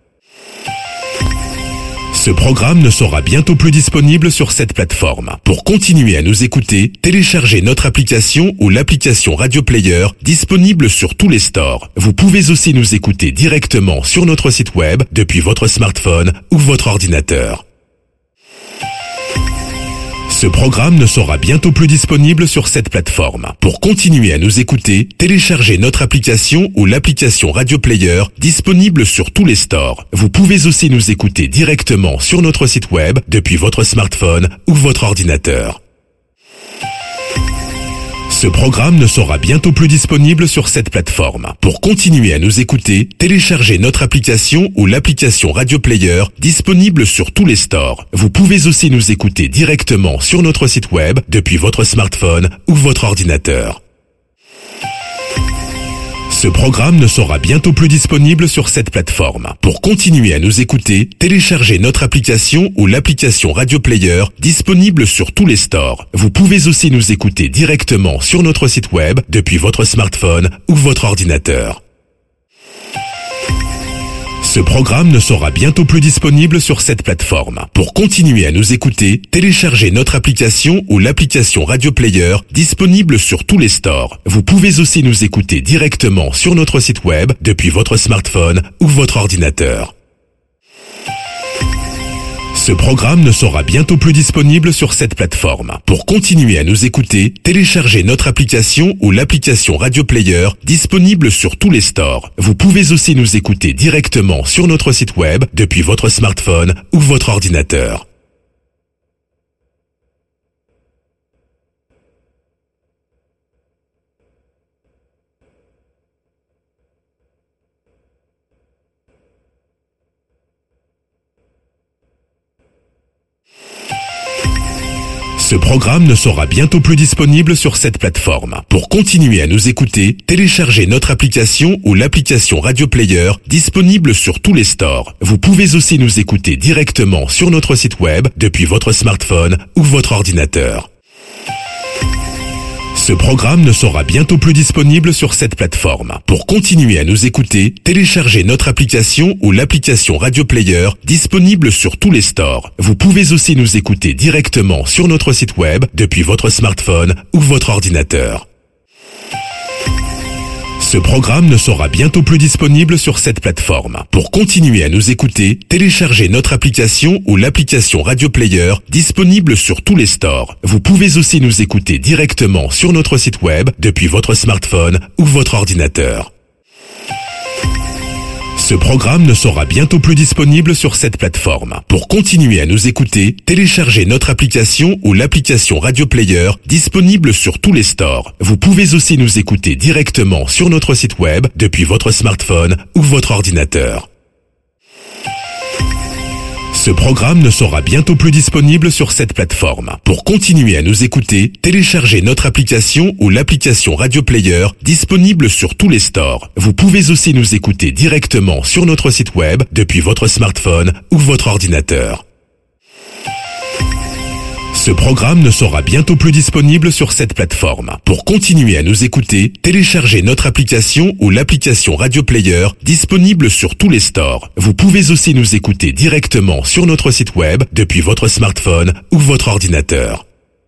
Ce programme ne sera bientôt plus disponible sur cette plateforme. Pour continuer à nous écouter, téléchargez notre application ou l'application Radio Player disponible sur tous les stores. Vous pouvez aussi nous écouter directement sur notre site web depuis votre smartphone ou votre ordinateur. Ce programme ne sera bientôt plus disponible sur cette plateforme. Pour continuer à nous écouter, téléchargez notre application ou l'application Radio Player disponible sur tous les stores. Vous pouvez aussi nous écouter directement sur notre site web depuis votre smartphone ou votre ordinateur. Ce programme ne sera bientôt plus disponible sur cette plateforme. Pour continuer à nous écouter, téléchargez notre application ou l'application Radio Player disponible sur tous les stores. Vous pouvez aussi nous écouter directement sur notre site web depuis votre smartphone ou votre ordinateur. Ce programme ne sera bientôt plus disponible sur cette plateforme. Pour continuer à nous écouter, téléchargez notre application ou l'application Radio Player disponible sur tous les stores. Vous pouvez aussi nous écouter directement sur notre site web depuis votre smartphone ou votre ordinateur. Ce programme ne sera bientôt plus disponible sur cette plateforme. Pour continuer à nous écouter, téléchargez notre application ou l'application Radio Player disponible sur tous les stores. Vous pouvez aussi nous écouter directement sur notre site web depuis votre smartphone ou votre ordinateur. Ce programme ne sera bientôt plus disponible sur cette plateforme. Pour continuer à nous écouter, téléchargez notre application ou l'application Radio Player disponible sur tous les stores. Vous pouvez aussi nous écouter directement sur notre site web depuis votre smartphone ou votre ordinateur. Ce programme ne sera bientôt plus disponible sur cette plateforme. Pour continuer à nous écouter, téléchargez notre application ou l'application Radio Player disponible sur tous les stores. Vous pouvez aussi nous écouter directement sur notre site web depuis votre smartphone ou votre ordinateur. Ce programme ne sera bientôt plus disponible sur cette plateforme. Pour continuer à nous écouter, téléchargez notre application ou l'application Radio Player disponible sur tous les stores. Vous pouvez aussi nous écouter directement sur notre site web depuis votre smartphone ou votre ordinateur. Ce programme ne sera bientôt plus disponible sur cette plateforme. Pour continuer à nous écouter, téléchargez notre application ou l'application Radio Player disponible sur tous les stores. Vous pouvez aussi nous écouter directement sur notre site web depuis votre smartphone ou votre ordinateur. Ce programme ne sera bientôt plus disponible sur cette plateforme. Pour continuer à nous écouter, téléchargez notre application ou l'application Radio Player disponible sur tous les stores. Vous pouvez aussi nous écouter directement sur notre site web depuis votre smartphone ou votre ordinateur. Ce programme ne sera bientôt plus disponible sur cette plateforme. Pour continuer à nous écouter, téléchargez notre application ou l'application Radio Player disponible sur tous les stores. Vous pouvez aussi nous écouter directement sur notre site web depuis votre smartphone ou votre ordinateur. Ce programme ne sera bientôt plus disponible sur cette plateforme. Pour continuer à nous écouter, téléchargez notre application ou l'application Radio Player disponible sur tous les stores. Vous pouvez aussi nous écouter directement sur notre site web depuis votre smartphone ou votre ordinateur.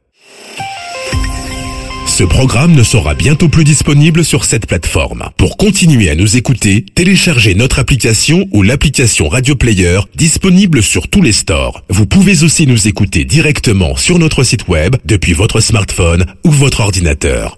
Ce programme ne sera bientôt plus disponible sur cette plateforme. Pour continuer à nous écouter, téléchargez notre application ou l'application Radio Player disponible sur tous les stores. Vous pouvez aussi nous écouter directement sur notre site web depuis votre smartphone ou votre ordinateur.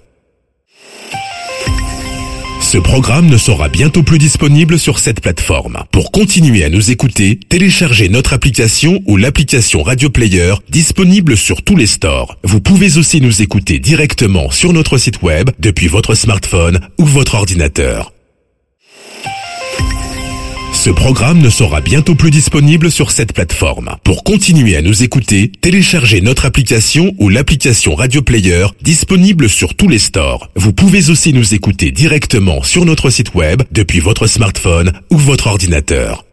Ce programme ne sera bientôt plus disponible sur cette plateforme. Pour continuer à nous écouter, téléchargez notre application ou l'application Radio Player disponible sur tous les stores. Vous pouvez aussi nous écouter directement sur notre site web depuis votre smartphone ou votre ordinateur. Ce programme ne sera bientôt plus disponible sur cette plateforme. Pour continuer à nous écouter, téléchargez notre application ou l'application Radio Player disponible sur tous les stores. Vous pouvez aussi nous écouter directement sur notre site web depuis votre smartphone ou votre ordinateur.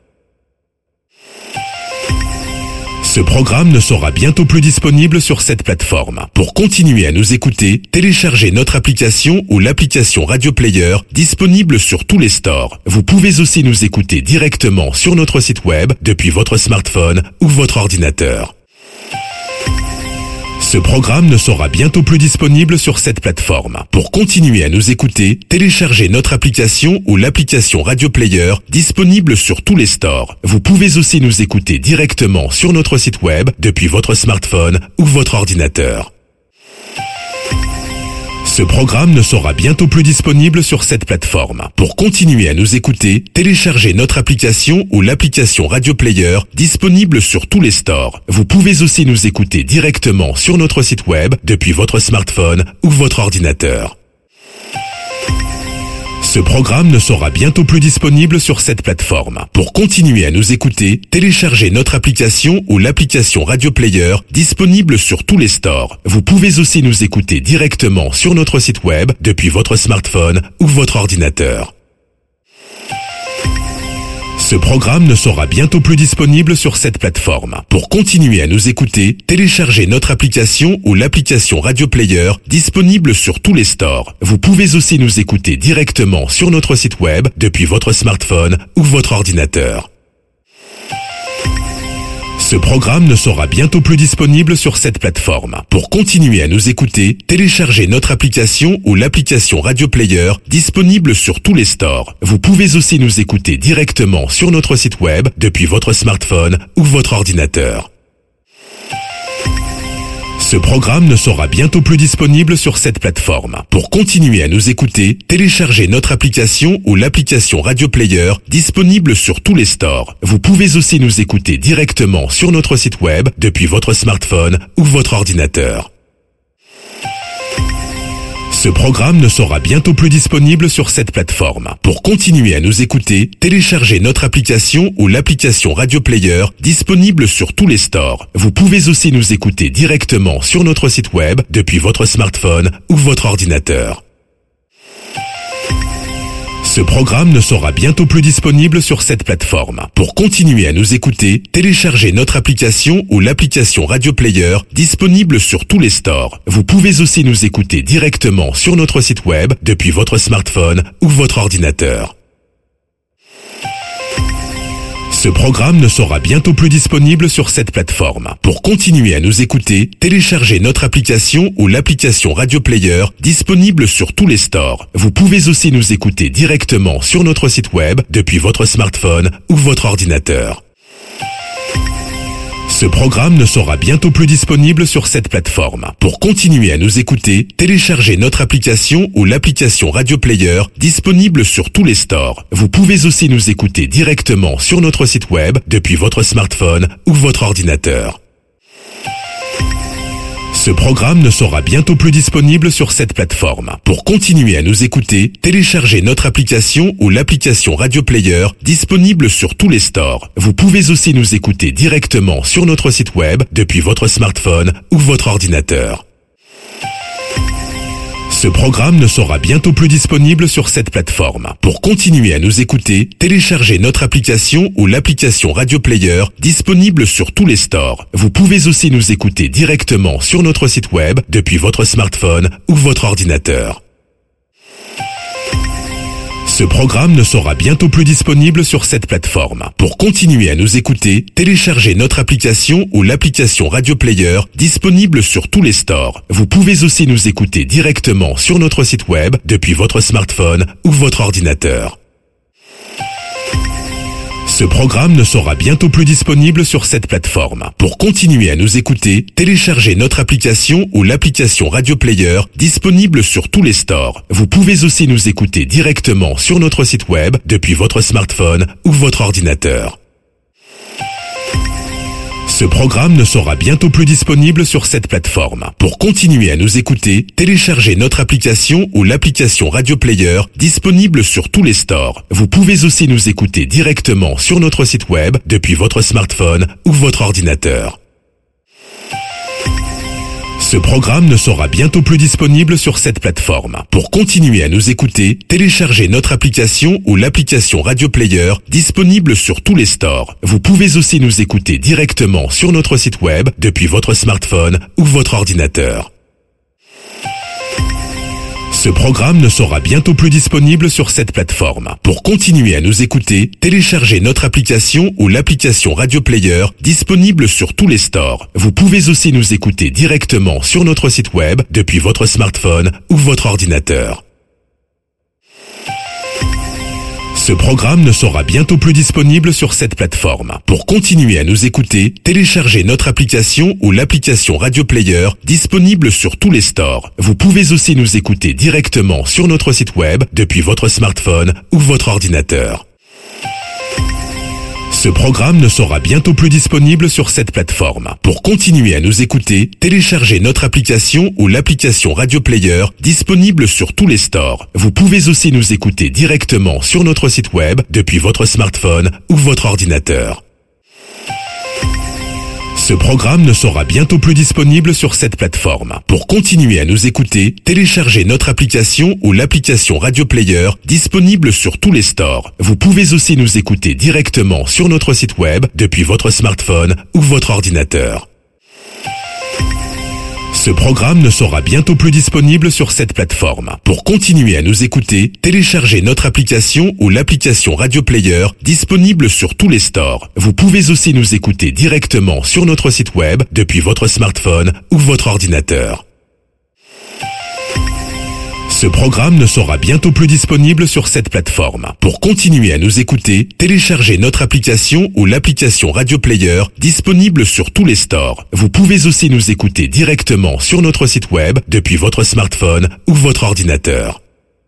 Ce programme ne sera bientôt plus disponible sur cette plateforme. Pour continuer à nous écouter, téléchargez notre application ou l'application Radio Player disponible sur tous les stores. Vous pouvez aussi nous écouter directement sur notre site web depuis votre smartphone ou votre ordinateur. Ce programme ne sera bientôt plus disponible sur cette plateforme. Pour continuer à nous écouter, téléchargez notre application ou l'application Radio Player disponible sur tous les stores. Vous pouvez aussi nous écouter directement sur notre site web depuis votre smartphone ou votre ordinateur. Ce programme ne sera bientôt plus disponible sur cette plateforme. Pour continuer à nous écouter, téléchargez notre application ou l'application Radio Player disponible sur tous les stores. Vous pouvez aussi nous écouter directement sur notre site web depuis votre smartphone ou votre ordinateur. Ce programme ne sera bientôt plus disponible sur cette plateforme. Pour continuer à nous écouter, téléchargez notre application ou l'application Radio Player disponible sur tous les stores. Vous pouvez aussi nous écouter directement sur notre site web depuis votre smartphone ou votre ordinateur. Ce programme ne sera bientôt plus disponible sur cette plateforme. Pour continuer à nous écouter, téléchargez notre application ou l'application Radio Player disponible sur tous les stores. Vous pouvez aussi nous écouter directement sur notre site web depuis votre smartphone ou votre ordinateur. Ce programme ne sera bientôt plus disponible sur cette plateforme. Pour continuer à nous écouter, téléchargez notre application ou l'application Radio Player disponible sur tous les stores. Vous pouvez aussi nous écouter directement sur notre site web depuis votre smartphone ou votre ordinateur. Ce programme ne sera bientôt plus disponible sur cette plateforme. Pour continuer à nous écouter, téléchargez notre application ou l'application Radio Player disponible sur tous les stores. Vous pouvez aussi nous écouter directement sur notre site web depuis votre smartphone ou votre ordinateur. Ce programme ne sera bientôt plus disponible sur cette plateforme. Pour continuer à nous écouter, téléchargez notre application ou l'application Radio Player disponible sur tous les stores. Vous pouvez aussi nous écouter directement sur notre site web depuis votre smartphone ou votre ordinateur. Ce programme ne sera bientôt plus disponible sur cette plateforme. Pour continuer à nous écouter, téléchargez notre application ou l'application Radio Player disponible sur tous les stores. Vous pouvez aussi nous écouter directement sur notre site web depuis votre smartphone ou votre ordinateur. Ce programme ne sera bientôt plus disponible sur cette plateforme. Pour continuer à nous écouter, téléchargez notre application ou l'application Radio Player disponible sur tous les stores. Vous pouvez aussi nous écouter directement sur notre site web depuis votre smartphone ou votre ordinateur. Ce programme ne sera bientôt plus disponible sur cette plateforme. Pour continuer à nous écouter, téléchargez notre application ou l'application Radio Player disponible sur tous les stores. Vous pouvez aussi nous écouter directement sur notre site web depuis votre smartphone ou votre ordinateur. Ce programme ne sera bientôt plus disponible sur cette plateforme. Pour continuer à nous écouter, téléchargez notre application ou l'application Radio Player disponible sur tous les stores. Vous pouvez aussi nous écouter directement sur notre site web depuis votre smartphone ou votre ordinateur. Ce programme ne sera bientôt plus disponible sur cette plateforme. Pour continuer à nous écouter, téléchargez notre application ou l'application Radio Player disponible sur tous les stores. Vous pouvez aussi nous écouter directement sur notre site web depuis votre smartphone ou votre ordinateur. Ce programme ne sera bientôt plus disponible sur cette plateforme. Pour continuer à nous écouter, téléchargez notre application ou l'application Radio Player disponible sur tous les stores. Vous pouvez aussi nous écouter directement sur notre site web depuis votre smartphone ou votre ordinateur. Ce programme ne sera bientôt plus disponible sur cette plateforme. Pour continuer à nous écouter, téléchargez notre application ou l'application Radio Player disponible sur tous les stores. Vous pouvez aussi nous écouter directement sur notre site web depuis votre smartphone ou votre ordinateur. Ce programme ne sera bientôt plus disponible sur cette plateforme. Pour continuer à nous écouter, téléchargez notre application ou l'application Radio Player disponible sur tous les stores. Vous pouvez aussi nous écouter directement sur notre site web depuis votre smartphone ou votre ordinateur. Ce programme ne sera bientôt plus disponible sur cette plateforme. Pour continuer à nous écouter, téléchargez notre application ou l'application Radio Player disponible sur tous les stores. Vous pouvez aussi nous écouter directement sur notre site web depuis votre smartphone ou votre ordinateur. Ce programme ne sera bientôt plus disponible sur cette plateforme. Pour continuer à nous écouter, téléchargez notre application ou l'application Radio Player disponible sur tous les stores. Vous pouvez aussi nous écouter directement sur notre site web depuis votre smartphone ou votre ordinateur. Ce programme ne sera bientôt plus disponible sur cette plateforme. Pour continuer à nous écouter, téléchargez notre application ou l'application Radio Player disponible sur tous les stores. Vous pouvez aussi nous écouter directement sur notre site web depuis votre smartphone ou votre ordinateur. Ce programme ne sera bientôt plus disponible sur cette plateforme. Pour continuer à nous écouter, téléchargez notre application ou l'application Radio Player disponible sur tous les stores. Vous pouvez aussi nous écouter directement sur notre site web depuis votre smartphone ou votre ordinateur. Ce programme ne sera bientôt plus disponible sur cette plateforme. Pour continuer à nous écouter, téléchargez notre application ou l'application Radio Player disponible sur tous les stores. Vous pouvez aussi nous écouter directement sur notre site web depuis votre smartphone ou votre ordinateur. Ce programme ne sera bientôt plus disponible sur cette plateforme. Pour continuer à nous écouter, téléchargez notre application ou l'application Radio Player disponible sur tous les stores. Vous pouvez aussi nous écouter directement sur notre site web depuis votre smartphone ou votre ordinateur. Ce programme ne sera bientôt plus disponible sur cette plateforme. Pour continuer à nous écouter, téléchargez notre application ou l'application Radio Player disponible sur tous les stores. Vous pouvez aussi nous écouter directement sur notre site web depuis votre smartphone ou votre ordinateur.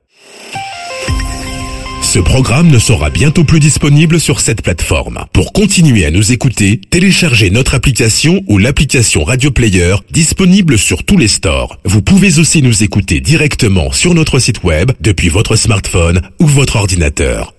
Ce programme ne sera bientôt plus disponible sur cette plateforme. Pour continuer à nous écouter, téléchargez notre application ou l'application Radio Player disponible sur tous les stores. Vous pouvez aussi nous écouter directement sur notre site web depuis votre smartphone ou votre ordinateur.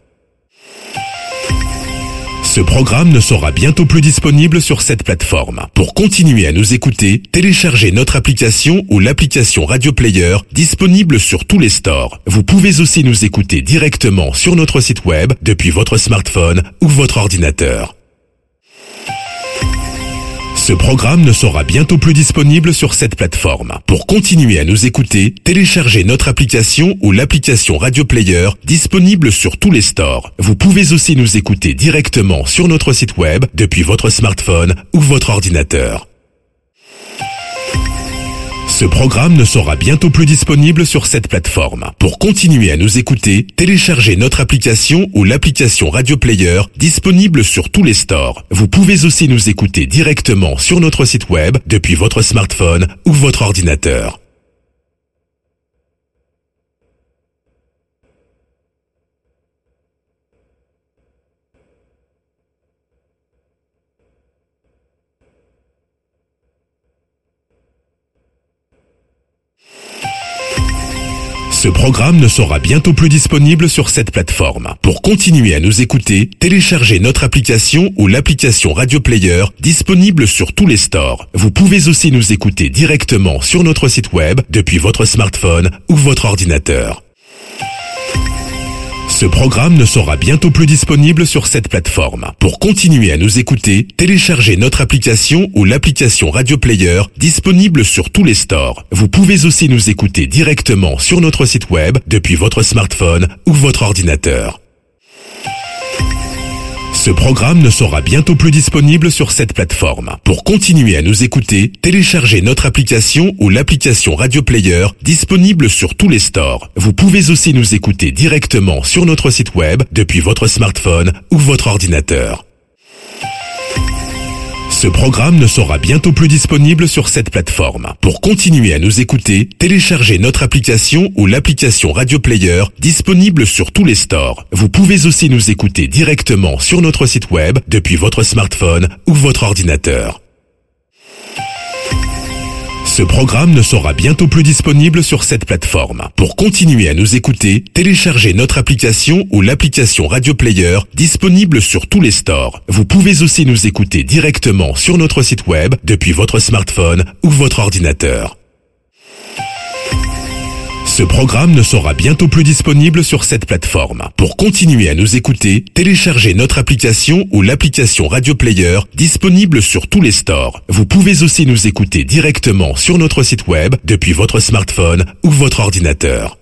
Ce programme ne sera bientôt plus disponible sur cette plateforme. Pour continuer à nous écouter, téléchargez notre application ou l'application Radio Player disponible sur tous les stores. Vous pouvez aussi nous écouter directement sur notre site web depuis votre smartphone ou votre ordinateur. Ce programme ne sera bientôt plus disponible sur cette plateforme. Pour continuer à nous écouter, téléchargez notre application ou l'application Radio Player disponible sur tous les stores. Vous pouvez aussi nous écouter directement sur notre site web depuis votre smartphone ou votre ordinateur. Ce Ce programme ne sera bientôt plus disponible sur cette plateforme. Pour continuer à nous écouter, téléchargez notre application ou l'application Radio Player disponible sur tous les stores. Vous pouvez aussi nous écouter directement sur notre site web depuis votre smartphone ou votre ordinateur. Ce programme ne sera bientôt plus disponible sur cette plateforme. Pour continuer à nous écouter, téléchargez notre application ou l'application Radio Player disponible sur tous les stores. Vous pouvez aussi nous écouter directement sur notre site web depuis votre smartphone ou votre ordinateur. Ce programme ne sera bientôt plus disponible sur cette plateforme. Pour continuer à nous écouter, téléchargez notre application ou l'application Radio Player disponible sur tous les stores. Vous pouvez aussi nous écouter directement sur notre site web depuis votre smartphone ou votre ordinateur. Ce programme ne sera bientôt plus disponible sur cette plateforme. Pour continuer à nous écouter, téléchargez notre application ou l'application Radio Player disponible sur tous les stores. Vous pouvez aussi nous écouter directement sur notre site web depuis votre smartphone ou votre ordinateur. Ce programme ne sera bientôt plus disponible sur cette plateforme. Pour continuer à nous écouter, téléchargez notre application ou l'application Radio Player disponible sur tous les stores. Vous pouvez aussi nous écouter directement sur notre site web depuis votre smartphone ou votre ordinateur. Ce programme ne sera bientôt plus disponible sur cette plateforme. Pour continuer à nous écouter, téléchargez notre application ou l'application Radio Player disponible sur tous les stores. Vous pouvez aussi nous écouter directement sur notre site web depuis votre smartphone ou votre ordinateur. Ce programme ne sera bientôt plus disponible sur cette plateforme. Pour continuer à nous écouter, téléchargez notre application ou l'application Radio Player disponible sur tous les stores. Vous pouvez aussi nous écouter directement sur notre site web depuis votre smartphone ou votre ordinateur.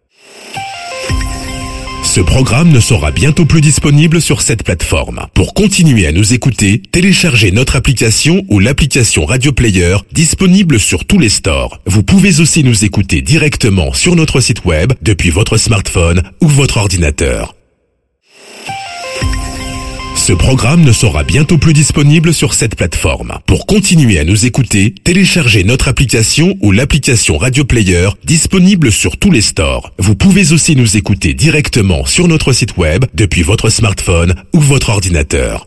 Ce programme ne sera bientôt plus disponible sur cette plateforme. Pour continuer à nous écouter, téléchargez notre application ou l'application Radio Player disponible sur tous les stores. Vous pouvez aussi nous écouter directement sur notre site web depuis votre smartphone ou votre ordinateur. Ce programme ne sera bientôt plus disponible sur cette plateforme. Pour continuer à nous écouter, téléchargez notre application ou l'application Radio Player disponible sur tous les stores. Vous pouvez aussi nous écouter directement sur notre site web depuis votre smartphone ou votre ordinateur.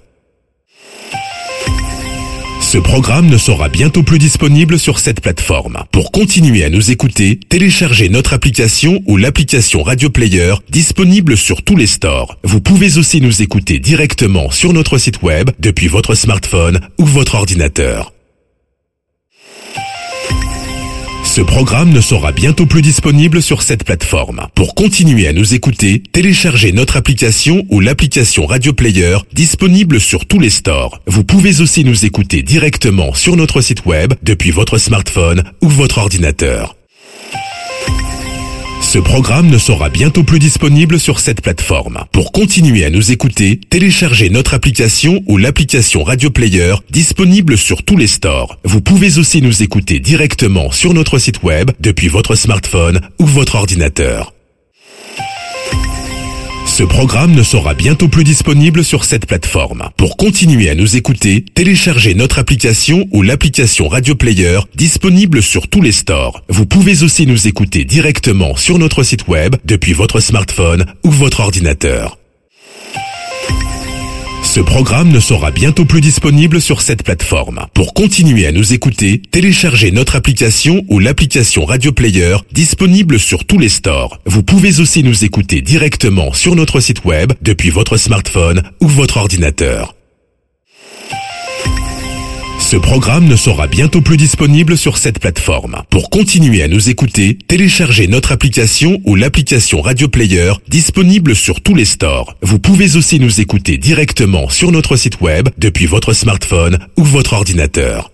Ce programme ne sera bientôt plus disponible sur cette plateforme. Pour continuer à nous écouter, téléchargez notre application ou l'application Radio Player disponible sur tous les stores. Vous pouvez aussi nous écouter directement sur notre site web depuis votre smartphone ou votre ordinateur. Ce programme ne sera bientôt plus disponible sur cette plateforme. Pour continuer à nous écouter, téléchargez notre application ou l'application Radio Player disponible sur tous les stores. Vous pouvez aussi nous écouter directement sur notre site web depuis votre smartphone ou votre ordinateur. Ce programme ne sera bientôt plus disponible sur cette plateforme. Pour continuer à nous écouter, téléchargez notre application ou l'application Radio Player disponible sur tous les stores. Vous pouvez aussi nous écouter directement sur notre site web depuis votre smartphone ou votre ordinateur. Ce programme ne sera bientôt plus disponible sur cette plateforme. Pour continuer à nous écouter, téléchargez notre application ou l'application Radio Player disponible sur tous les stores. Vous pouvez aussi nous écouter directement sur notre site web depuis votre smartphone ou votre ordinateur. Ce programme ne sera bientôt plus disponible sur cette plateforme. Pour continuer à nous écouter, téléchargez notre application ou l'application Radio Player disponible sur tous les stores. Vous pouvez aussi nous écouter directement sur notre site web depuis votre smartphone ou votre ordinateur. Ce programme ne sera bientôt plus disponible sur cette plateforme. Pour continuer à nous écouter, téléchargez notre application ou l'application Radio Player disponible sur tous les stores. Vous pouvez aussi nous écouter directement sur notre site web depuis votre smartphone ou votre ordinateur.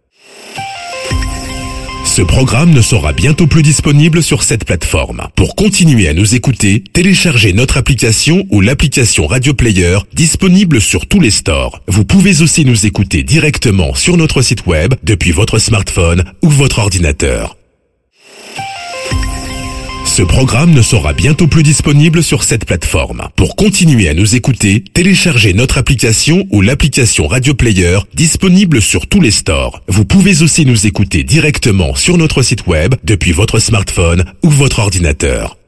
Ce programme ne sera bientôt plus disponible sur cette plateforme. Pour continuer à nous écouter, téléchargez notre application ou l'application Radio Player disponible sur tous les stores. Vous pouvez aussi nous écouter directement sur notre site web depuis votre smartphone ou votre ordinateur. Ce programme ne sera bientôt plus disponible sur cette plateforme. Pour continuer à nous écouter, téléchargez notre application ou l'application Radio Player disponible sur tous les stores. Vous pouvez aussi nous écouter directement sur notre site web depuis votre smartphone ou votre ordinateur.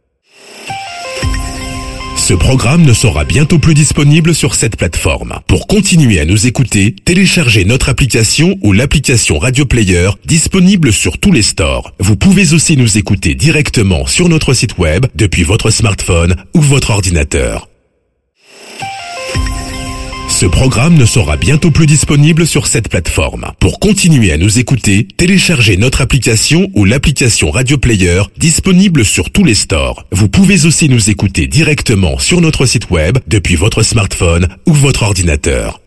Ce programme ne sera bientôt plus disponible sur cette plateforme. Pour continuer à nous écouter, téléchargez notre application ou l'application Radio Player disponible sur tous les stores. Vous pouvez aussi nous écouter directement sur notre site web depuis votre smartphone ou votre ordinateur. Ce programme ne sera bientôt plus disponible sur cette plateforme. Pour continuer à nous écouter, téléchargez notre application ou l'application Radio Player disponible sur tous les stores. Vous pouvez aussi nous écouter directement sur notre site web depuis votre smartphone ou votre ordinateur.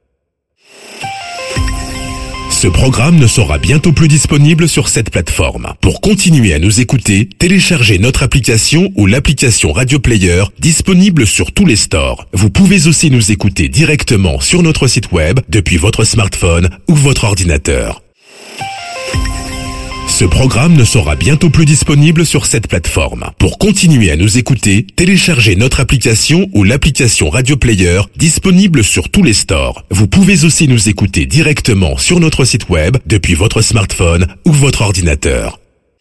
Ce programme ne sera bientôt plus disponible sur cette plateforme. Pour continuer à nous écouter, téléchargez notre application ou l'application Radio Player disponible sur tous les stores. Vous pouvez aussi nous écouter directement sur notre site web depuis votre smartphone ou votre ordinateur. Ce programme ne sera bientôt plus disponible sur cette plateforme. Pour continuer à nous écouter, téléchargez notre application ou l'application Radio Player disponible sur tous les stores. Vous pouvez aussi nous écouter directement sur notre site web depuis votre smartphone ou votre ordinateur.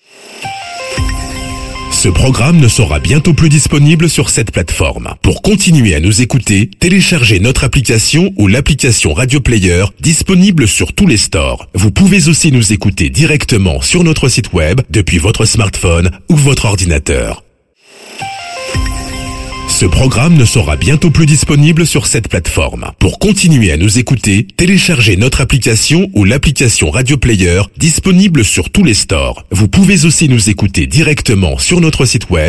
Ce programme ne sera bientôt plus disponible sur cette plateforme. Pour continuer à nous écouter, téléchargez notre application ou l'application Radio Player disponible sur tous les stores. Vous pouvez aussi nous écouter directement sur notre site web depuis votre smartphone ou votre ordinateur. Ce programme ne sera bientôt plus disponible sur cette plateforme. Pour continuer à nous écouter, téléchargez notre application ou l'application Radio Player disponible sur tous les stores. Vous pouvez aussi nous écouter directement sur notre site web